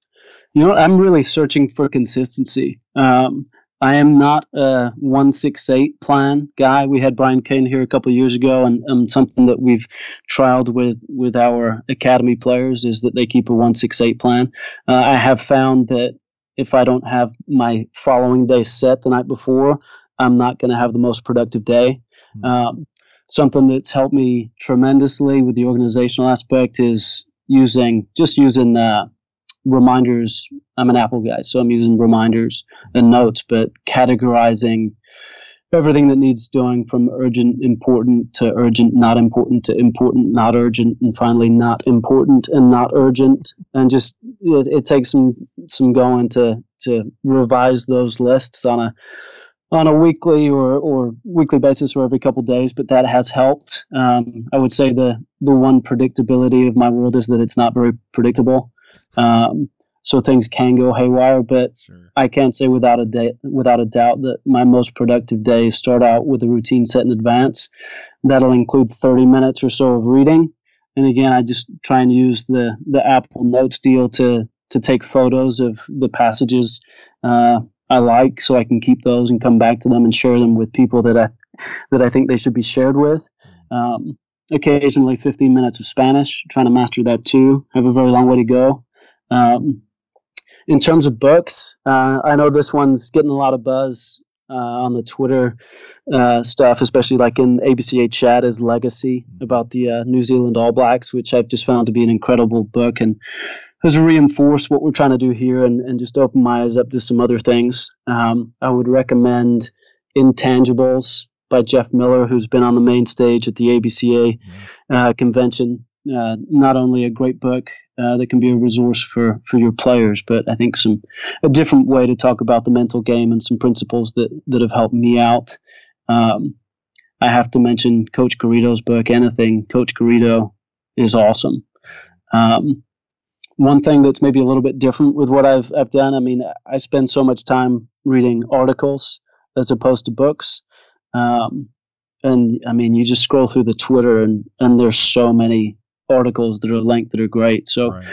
S1: You know, I'm really searching for consistency. Um, I am not a one six eight plan guy. We had Brian Kane here a couple of years ago, and, and something that we've trialed with, with our academy players is that they keep a one six eight plan. Uh, I have found that if I don't have my following day set the night before, I'm not going to have the most productive day. Mm-hmm. Um, something that's helped me tremendously with the organizational aspect is using just using uh, reminders. I'm an Apple guy, so I'm using reminders and notes, but categorizing everything that needs doing from urgent, important to urgent, not important to important, not urgent, and finally not important and not urgent. And just it, it takes some some going to to revise those lists on a on a weekly or, or weekly basis or every couple of days, but that has helped. Um, I would say the the one predictability of my world is that it's not very predictable. Um, so things can go haywire, but
S3: Sure.
S1: I can't say without a day, without a doubt that my most productive days start out with a routine set in advance. That'll include thirty minutes or so of reading. And again, I just try and use the, the Apple Notes deal to, to take photos of the passages uh, I like, so I can keep those and come back to them and share them with people that I, that I think they should be shared with. Um, occasionally fifteen minutes of Spanish, trying to master that too. I have a very long way to go. Um, in terms of books, uh, I know this one's getting a lot of buzz uh, on the Twitter uh, stuff, especially like in A B C A chat, is Legacy, about the uh, New Zealand All Blacks, which I've just found to be an incredible book and has reinforced what we're trying to do here and, and just opened my eyes up to some other things. Um, I would recommend Intangibles by Jeff Miller, who's been on the main stage at the A B C A uh, convention. Uh, not only a great book uh, that can be a resource for, for your players, but I think some a different way to talk about the mental game and some principles that, that have helped me out. Um, I have to mention Coach Garrido's book, Anything. Coach Garrido is awesome. Um, one thing that's maybe a little bit different with what I've I've done, I mean, I spend so much time reading articles as opposed to books. Um, and, I mean, you just scroll through the Twitter, and, and there's so many articles that are linked that are great. So
S3: Right.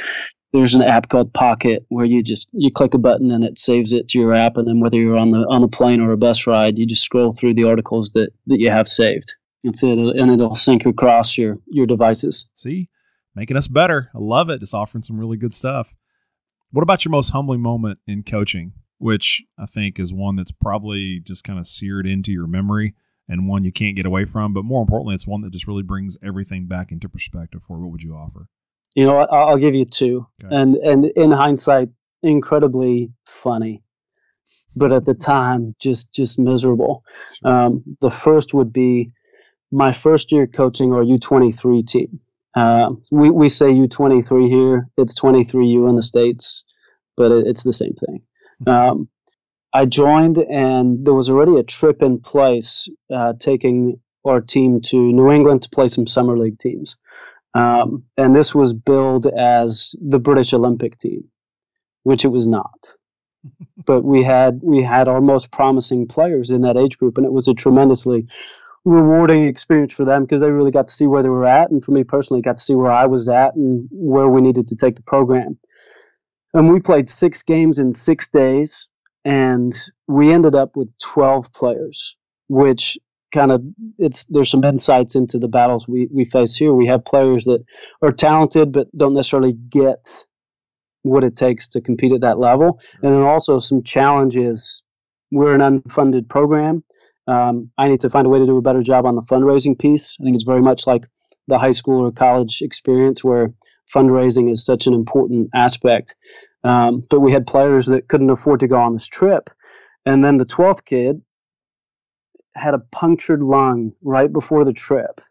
S1: there's an app called Pocket where you just you click a button and it saves it to your app, and then whether you're on the on a plane or a bus ride, you just scroll through the articles that, that you have saved. That's it, and it'll sync across your your devices.
S3: See, making us better. I love it. It's offering some really good stuff. What about your most humbling moment in coaching, which I think is one that's probably just kind of seared into your memory and one you can't get away from, but more importantly, it's one that just really brings everything back into perspective for you. What would you offer?
S1: You know, I'll, I'll give you two, okay. and and in hindsight, incredibly funny, but at the time, just just miserable. Sure. Um, the first would be my first year coaching our U twenty-three team. Uh, we, we say U twenty-three here. It's twenty-three U in the States, but it, it's the same thing. Um, I joined, and there was already a trip in place uh, taking our team to New England to play some summer league teams. Um, and this was billed as the British Olympic team, which it was not. But we had we had our most promising players in that age group, and it was a tremendously rewarding experience for them because they really got to see where they were at, and for me personally, got to see where I was at and where we needed to take the program. And we played six games in six days, and we ended up with twelve players, which kind of it's there's some insights into the battles we, we face here. We have players that are talented but don't necessarily get what it takes to compete at that level, and then also some challenges. We're an unfunded program. Um, I need to find a way to do a better job on the fundraising piece. I think it's very much like the high school or college experience where fundraising is such an important aspect. Um, but we had players that couldn't afford to go on this trip. And then the twelfth kid had a punctured lung right before the trip.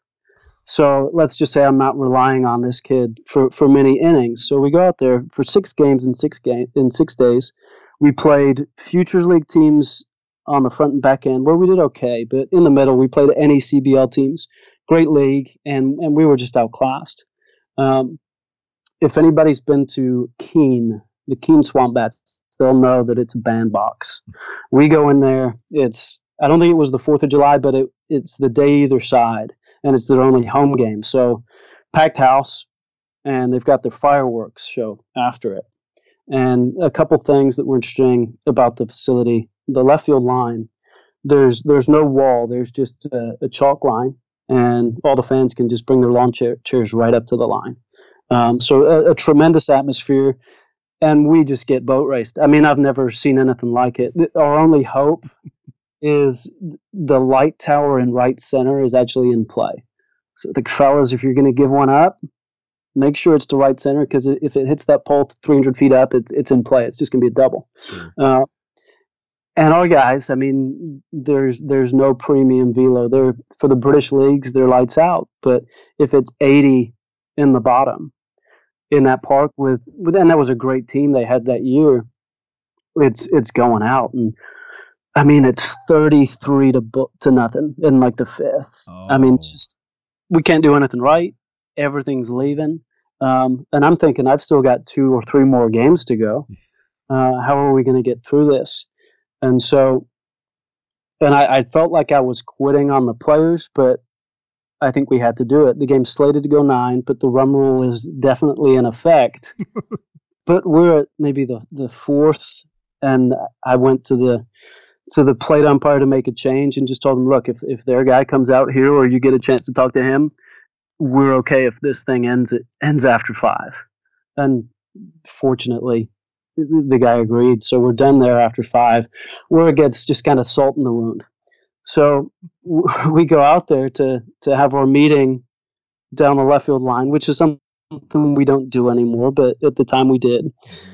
S1: So let's just say I'm not relying on this kid for, for many innings. So we go out there for six games in six game in six days. We played Futures League teams on the front and back end where we did okay, but in the middle we played any C B L teams, great league, and, and we were just outclassed. Um, if anybody's been to Keene, the Keene Swamp Bats, they'll know that it's a bandbox. We go in there, it's, I don't think it was the fourth of July, but it, it's the day either side, and it's their only home game. So packed house, and they've got their fireworks show after it. And a couple things that were interesting about the facility, the left field line, there's there's no wall. There's just a, a chalk line, and all the fans can just bring their lawn chair, chairs right up to the line. Um, so a, a tremendous atmosphere, and we just get boat raced. I mean, I've never seen anything like it. Our only hope is the light tower in right center is actually in play. So the fellas, if you're going to give one up, make sure it's the right center, because if it hits that pole three hundred feet up, it's it's in play. It's just going to be a double. Sure. Uh, and our guys, I mean, there's there's no premium velo. They're for the British leagues, they're lights out. But if it's eighty in the bottom in that park with, and that was a great team they had that year, it's it's going out. And I mean, it's thirty-three to to nothing in like the fifth. Oh. I mean, just we can't do anything right. Everything's leaving. Um, and I'm thinking I've still got two or three more games to go. Uh, how are we going to get through this? And so, and I, I felt like I was quitting on the players, but I think we had to do it. The game's slated to go nine, but the rum rule is definitely in effect. But we're at maybe the, the fourth, and I went to the to the plate umpire to make a change and just told him, look, if, if their guy comes out here or you get a chance to talk to him, we're okay if this thing ends it ends after five. And fortunately, the guy agreed. So we're done there after five, where it gets just kind of salt in the wound. So we go out there to, to have our meeting down the left field line, which is something we don't do anymore, but at the time we did.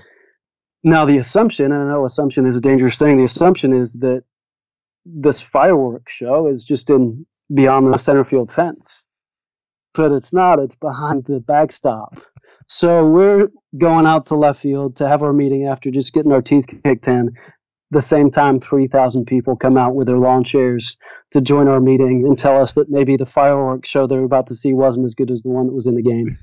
S1: Now the assumption, and I know assumption is a dangerous thing, the assumption is that this fireworks show is just in beyond the center field fence. But it's not. It's behind the backstop. So we're going out to left field to have our meeting after just getting our teeth kicked in. The same time, three thousand people come out with their lawn chairs to join our meeting and tell us that maybe the fireworks show they're about to see wasn't as good as the one that was in the game.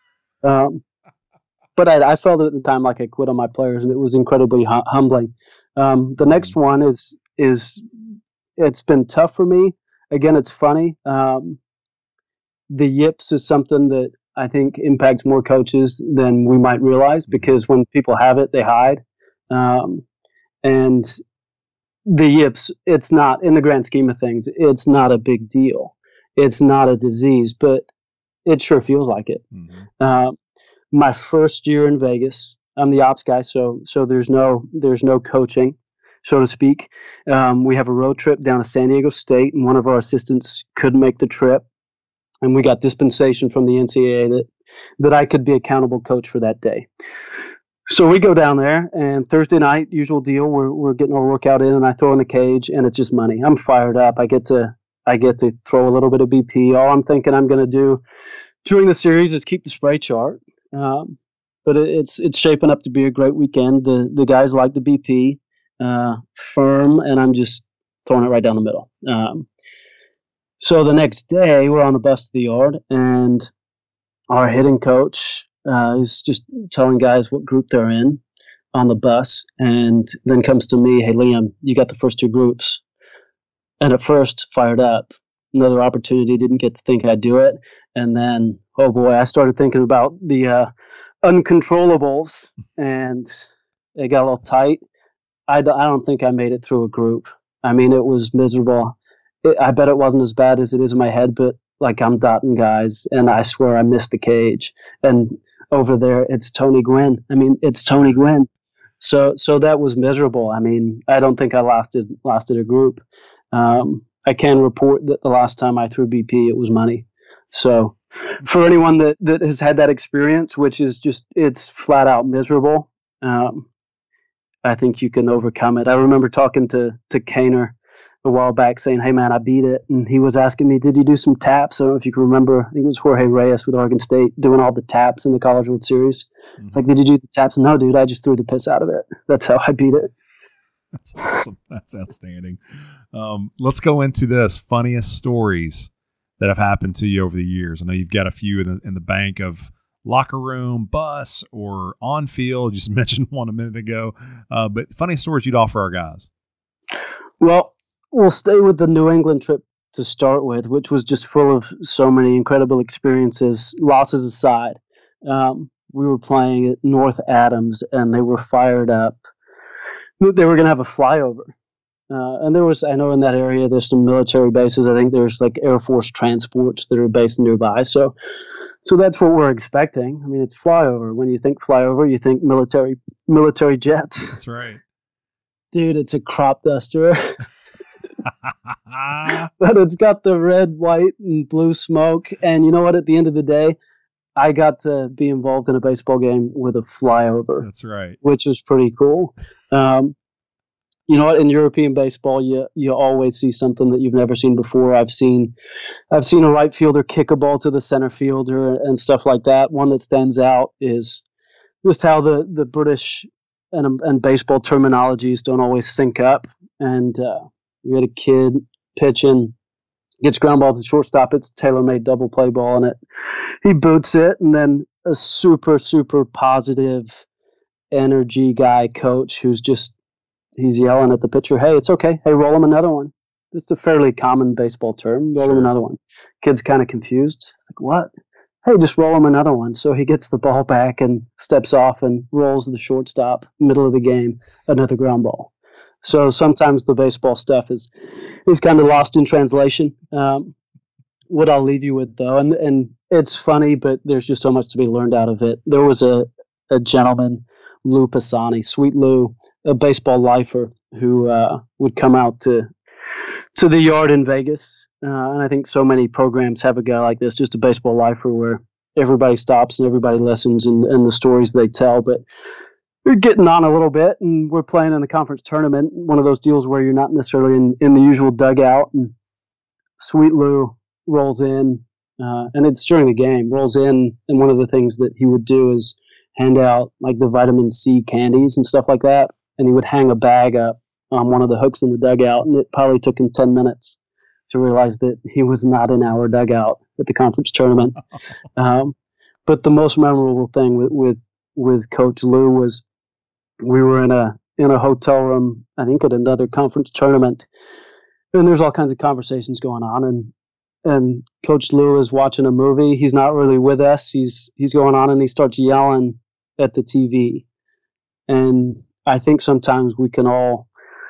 S1: Um, but I, I felt at the time like I quit on my players, and it was incredibly hum- humbling. Um, the next one is is it's been tough for me. Again, it's funny. Um, The yips is something that I think impacts more coaches than we might realize, because when people have it, they hide. Um, and the yips, it's not, in the grand scheme of things, it's not a big deal. It's not a disease, but it sure feels like it. Mm-hmm. Uh, my first year in Vegas, I'm the ops guy, so so there's no there's no coaching, so to speak. Um, we have a road trip down to San Diego State, and one of our assistants couldn't make the trip, and we got dispensation from the N C double A that that I could be accountable coach for that day. So we go down there, and Thursday night, usual deal, we're we're getting our workout in, and I throw in the cage, and it's just money. I'm fired up. I get to I get to throw a little bit of B P. All I'm thinking I'm going to do during the series is keep the spray chart. Um, but it, it's it's shaping up to be a great weekend. The the guys like the B P, uh, firm, and I'm just throwing it right down the middle. Um, so the next day, we're on the bus to the yard, and our hitting coach uh, is just telling guys what group they're in on the bus, and then comes to me, "Hey, Liam, you got the first two groups." And at first, fired up. Another opportunity, didn't get to think I'd do it. And then, oh boy, I started thinking about the uh, uncontrollables, and it got a little tight. I, d- I don't think I made it through a group. I mean, it was miserable. It, I bet it wasn't as bad as it is in my head, but like I'm dotting guys, and I swear I missed the cage. And over there, it's Tony Gwynn. I mean, it's Tony Gwynn. So so that was miserable. I mean, I don't think I lasted lasted a group. Um, I can report that the last time I threw B P, it was money. So for anyone that, that has had that experience, which is just, it's flat out miserable, um, I think you can overcome it. I remember talking to, to Kaner a while back saying, "Hey man, I beat it." And he was asking me, "Did you do some taps?" I don't know if you can remember. I think it was Jorge Reyes with Oregon State doing all the taps in the College World Series. Mm-hmm. It's like, "Did you do the taps?" "No, dude, I just threw the piss out of it." That's how I beat it.
S3: That's awesome. That's outstanding. Um, let's go into this funniest stories that have happened to you over the years. I know you've got a few in the, in the bank of locker room, bus, or on field. You just mentioned one a minute ago. Uh, but funny stories you'd offer our guys.
S1: Well, we'll stay with the New England trip to start with, which was just full of so many incredible experiences, losses aside. Um, we were playing at North Adams, and they were fired up. They were going to have a flyover. Uh, and there was, I know in that area, there's some military bases. I think there's like Air Force transports that are based nearby. So so that's what we're expecting. I mean, it's flyover. When you think flyover, you think military military jets.
S3: That's right.
S1: Dude, it's a crop duster. But it's got the red, white, and blue smoke. And you know what? At the end of the day, I got to be involved in a baseball game with a flyover.
S3: That's right.
S1: Which is pretty cool. Um, you know what? In European baseball, you you always see something that you've never seen before. I've seen, I've seen a right fielder kick a ball to the center fielder and stuff like that. One that stands out is just how the, the British and and baseball terminologies don't always sync up. And uh, we had a kid pitching, gets ground ball to shortstop. It's a tailor-made double play ball, and it he boots it, and then a super super positive energy guy coach who's just, he's yelling at the pitcher, "Hey, it's okay. Hey, roll him another one." It's a fairly common baseball term. Roll
S3: sure.
S1: him another one. Kid's kind of confused. It's like, what? Hey, just roll him another one. So he gets the ball back and steps off and rolls the shortstop, middle of the game, another ground ball. So sometimes the baseball stuff is is kind of lost in translation. Um, what I'll leave you with, though, and and it's funny, but there's just so much to be learned out of it. There was a, a gentleman, Lou Pisani, Sweet Lou, a baseball lifer, who uh, would come out to to the yard in Vegas. Uh, and I think so many programs have a guy like this, just a baseball lifer, where everybody stops and everybody listens, and, and the stories they tell. But we're getting on a little bit, and we're playing in the conference tournament, one of those deals where you're not necessarily in, in the usual dugout. And Sweet Lou rolls in, uh, and it's during the game, rolls in, and one of the things that he would do is hand out like the vitamin C candies and stuff like that, and he would hang a bag up on one of the hooks in the dugout, and it probably took him ten minutes to realize that he was not in our dugout at the conference tournament. Um, but the most memorable thing with, with with Coach Lou was we were in a in a hotel room, I think at another conference tournament, and there's all kinds of conversations going on, and and Coach Lou is watching a movie. He's not really with us. He's he's going on and he starts yelling at the T V. And I think sometimes we can all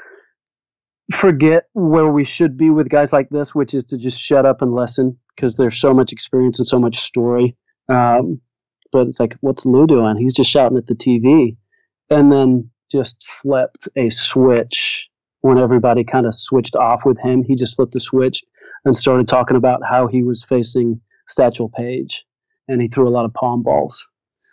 S1: forget where we should be with guys like this, which is to just shut up and listen, because there's so much experience and so much story. Um, but it's like, what's Lou doing? He's just shouting at the T V. And then just flipped a switch when everybody kind of switched off with him. He just flipped a switch and started talking about how he was facing Satchel Paige, and he threw a lot of palm balls.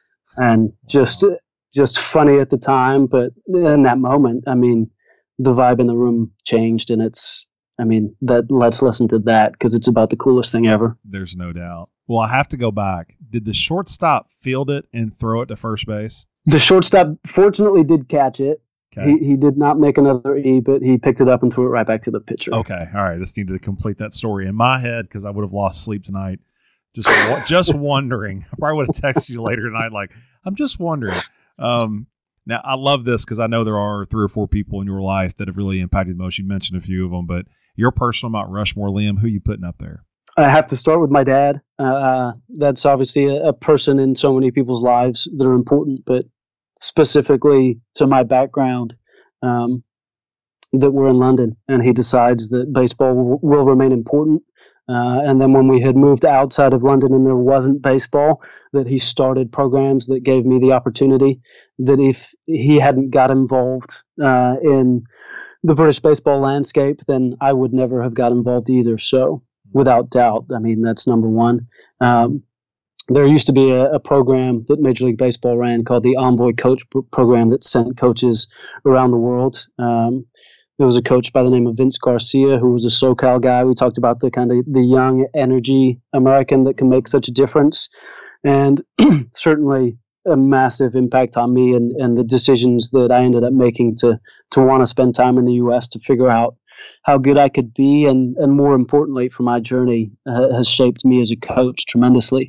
S1: And just just funny at the time, but in that moment, I mean, the vibe in the room changed, and it's, I mean, that let's listen to that because it's about the coolest thing ever.
S3: There's no doubt. Well, I have to go back. Did the shortstop field it and throw it to first base?
S1: The shortstop fortunately did catch it.
S3: Okay.
S1: He he did not make another E, but he picked it up and threw it right back to the pitcher.
S3: Okay, all right. I just needed to complete that story in my head because I would have lost sleep tonight. Just just wondering. I probably would have texted you later tonight like, I'm just wondering. Um, now, I love this because I know there are three or four people in your life that have really impacted the most. You mentioned a few of them, but your personal Mount Rushmore, Liam, who are you putting up there?
S1: I have to start with my dad. Uh, that's obviously a, a person in so many people's lives that are important, but specifically to my background, um, that we're in London, and he decides that baseball will, will remain important. Uh, and then when we had moved outside of London and there wasn't baseball, that he started programs that gave me the opportunity, that if he hadn't got involved uh, in the British baseball landscape, then I would never have got involved either. So without doubt, I mean, that's number one. Um, there used to be a, a program that Major League Baseball ran called the Envoy Coach P- Program that sent coaches around the world. Um, there was a coach by the name of Vince Garcia, who was a SoCal guy. We talked about the kind of the young energy American that can make such a difference. And certainly a massive impact on me and, and the decisions that I ended up making to to want to spend time in the U S to figure out how good I could be, and, and more importantly for my journey, uh, has shaped me as a coach tremendously.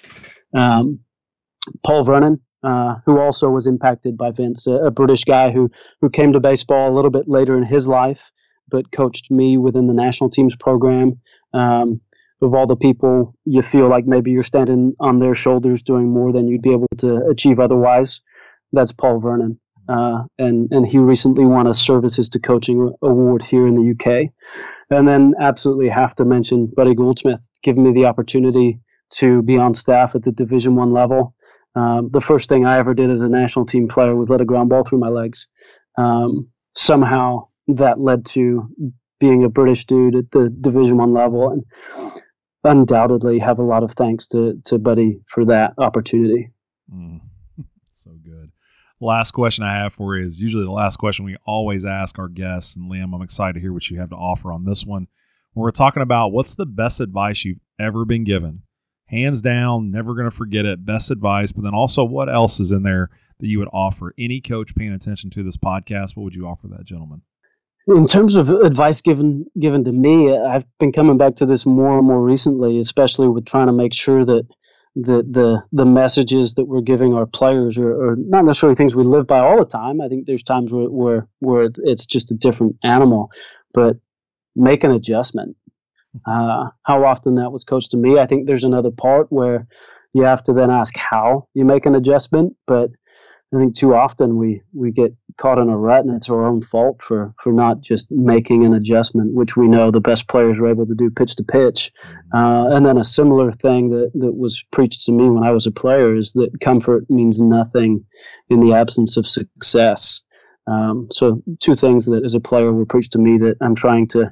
S1: Um, Paul Vernon, uh, who also was impacted by Vince, a, a British guy who who came to baseball a little bit later in his life, but coached me within the national teams program. Um, of all the people, you feel like maybe you're standing on their shoulders doing more than you'd be able to achieve otherwise. That's Paul Vernon. Uh, and, and he recently won a Services to Coaching award here in the U K. And then absolutely have to mention Buddy Goldsmith, giving me the opportunity to be on staff at the Division One level. Um, the first thing I ever did as a national team player was let a ground ball through my legs. Um, somehow that led to being a British dude at the Division One level, and undoubtedly have a lot of thanks to to Buddy for that opportunity.
S3: Mm, so good. Last question I have for you is usually the last question we always ask our guests. And Liam, I'm excited to hear what you have to offer on this one. When we're talking about what's the best advice you've ever been given, hands down, never going to forget it, best advice, but then also what else is in there that you would offer any coach paying attention to this podcast? What would you offer that gentleman?
S1: In terms of advice given given to me, I've been coming back to this more and more recently, especially with trying to make sure that the the the messages that we're giving our players are, are not necessarily things we live by all the time. I think there's times where where, where it's just a different animal, but make an adjustment. Uh, how often that was coached to me. I think there's another part where you have to then ask how you make an adjustment, but I think too often we, we get caught in a rut, and it's our own fault for, for not just making an adjustment, which we know the best players are able to do pitch to pitch. Uh, and then a similar thing that, that was preached to me when I was a player is that comfort means nothing in the absence of success. Um, so two things that as a player were preached to me that I'm trying to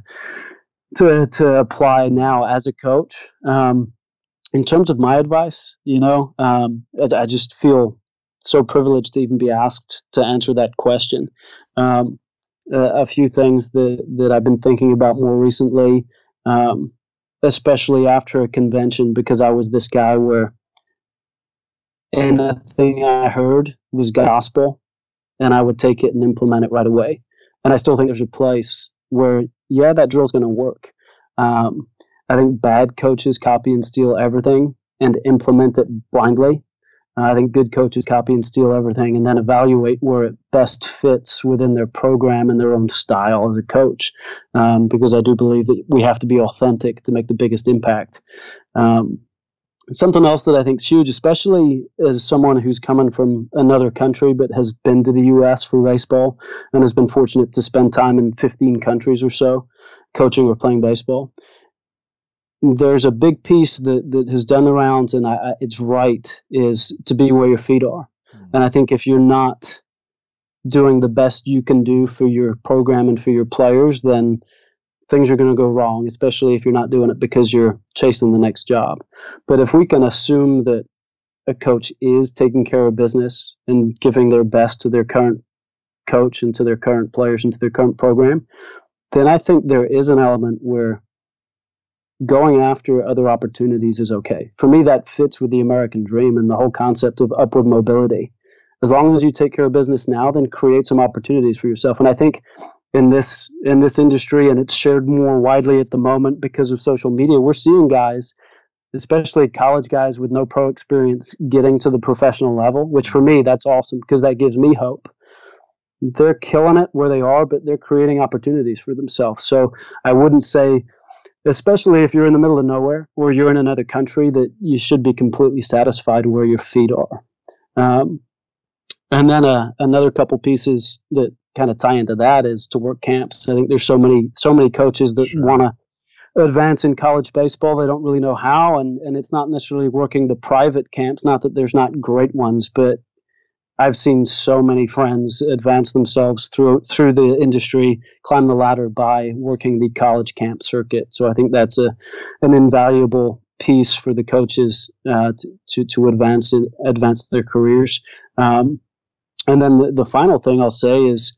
S1: to to apply now as a coach. Um, in terms of my advice, you know, um, I, I just feel so privileged to even be asked to answer that question. Um, uh, a few things that, that I've been thinking about more recently, um, especially after a convention, because I was this guy where anything I heard was gospel, and I would take it and implement it right away. And I still think there's a place where, yeah, that drill's going to work. Um, I think bad coaches copy and steal everything and implement it blindly. Uh, I think good coaches copy and steal everything and then evaluate where it best fits within their program and their own style as a coach, um, because I do believe that we have to be authentic to make the biggest impact. Um, something else that I think is huge, especially as someone who's coming from another country but has been to the U S for baseball and has been fortunate to spend time in fifteen countries or so coaching or playing baseball. There's a big piece that, that has done the rounds, and I, I, it's right, is to be where your feet are. Mm-hmm. And I think if you're not doing the best you can do for your program and for your players, then things are going to go wrong, especially if you're not doing it because you're chasing the next job. But if we can assume that a coach is taking care of business and giving their best to their current coach and to their current players and to their current program, then I think there is an element where going after other opportunities is okay. For me, that fits with the American dream and the whole concept of upward mobility. As long as you take care of business now, then create some opportunities for yourself. And I think in this in this industry, and it's shared more widely at the moment because of social media, we're seeing guys, especially college guys with no pro experience, getting to the professional level, which for me, that's awesome because that gives me hope. They're killing it where they are, but they're creating opportunities for themselves. So I wouldn't say, especially if you're in the middle of nowhere or you're in another country, that you should be completely satisfied where your feet are. Um, and then uh, another couple pieces that kind of tie into that is to work camps. I think there's so many so many coaches that sure. want to advance in college baseball. They don't really know how, and, and it's not necessarily working the private camps. Not that there's not great ones, but I've seen so many friends advance themselves through through the industry, climb the ladder by working the college camp circuit. So I think that's a an invaluable piece for the coaches uh, to, to to advance in, advance their careers. Um, and then the, the final thing I'll say is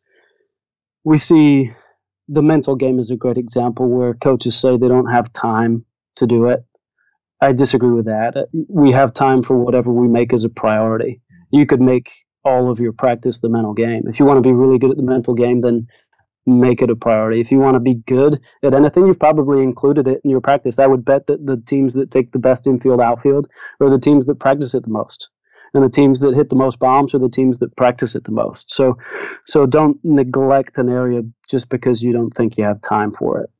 S1: we see the mental game is a great example where coaches say they don't have time to do it. I disagree with that. We have time for whatever we make as a priority. You could make all of your practice the mental game. If you want to be really good at the mental game, then make it a priority. If you want to be good at anything, you've probably included it in your practice. I would bet that the teams that take the best infield outfield are the teams that practice it the most. And the teams that hit the most bombs are the teams that practice it the most. So so don't neglect an area just because you don't think you have time for it.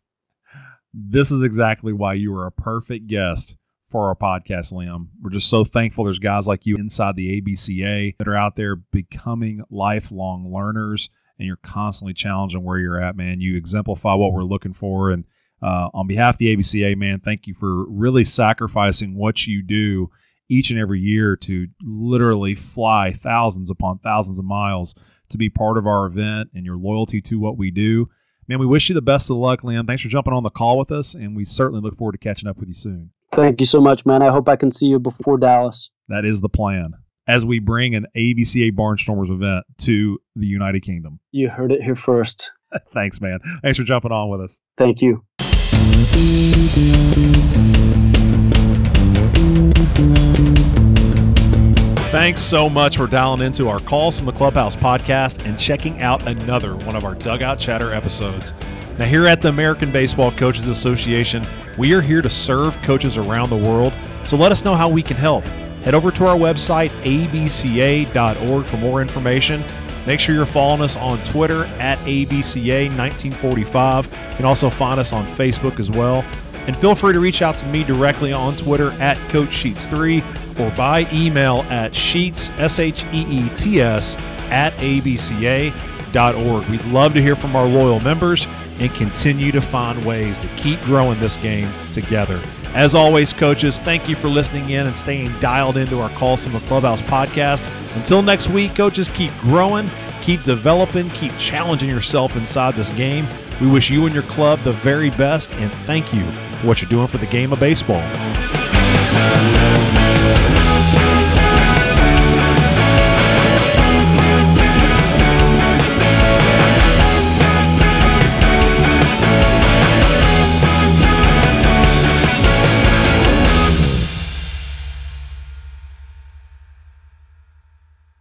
S3: This is exactly why you are a perfect guest for our podcast, Liam. We're just so thankful there's guys like you inside the A B C A that are out there becoming lifelong learners, and you're constantly challenging where you're at, man. You exemplify what we're looking for. And uh, on behalf of the A B C A, man, thank you for really sacrificing what you do each and every year to literally fly thousands upon thousands of miles to be part of our event, and your loyalty to what we do. Man, we wish you the best of luck, Liam. Thanks for jumping on the call with us, and we certainly look forward to catching up with you soon.
S1: Thank you so much, man. I hope I can see you before Dallas.
S3: That is the plan, as we bring an A B C A Barnstormers event to the United Kingdom.
S1: You heard it here first.
S3: Thanks, man. Thanks for jumping on with us.
S1: Thank you.
S3: Thanks so much for dialing into our Calls from the Clubhouse podcast and checking out another one of our Dugout Chatter episodes. Now, here at the American Baseball Coaches Association, we are here to serve coaches around the world, so let us know how we can help. Head over to our website, A B C A dot org, for more information. Make sure you're following us on Twitter at A B C A nineteen forty-five. You can also find us on Facebook as well. And feel free to reach out to me directly on Twitter at Coach Sheets three or by email at Sheets, S H E E T S, at A B C A dot org. We'd love to hear from our loyal members and continue to find ways to keep growing this game together. As always, coaches, thank you for listening in and staying dialed into our Calls from the Clubhouse podcast. Until next week, coaches, keep growing, keep developing, keep challenging yourself inside this game. We wish you and your club the very best, and thank you for what you're doing for the game of baseball.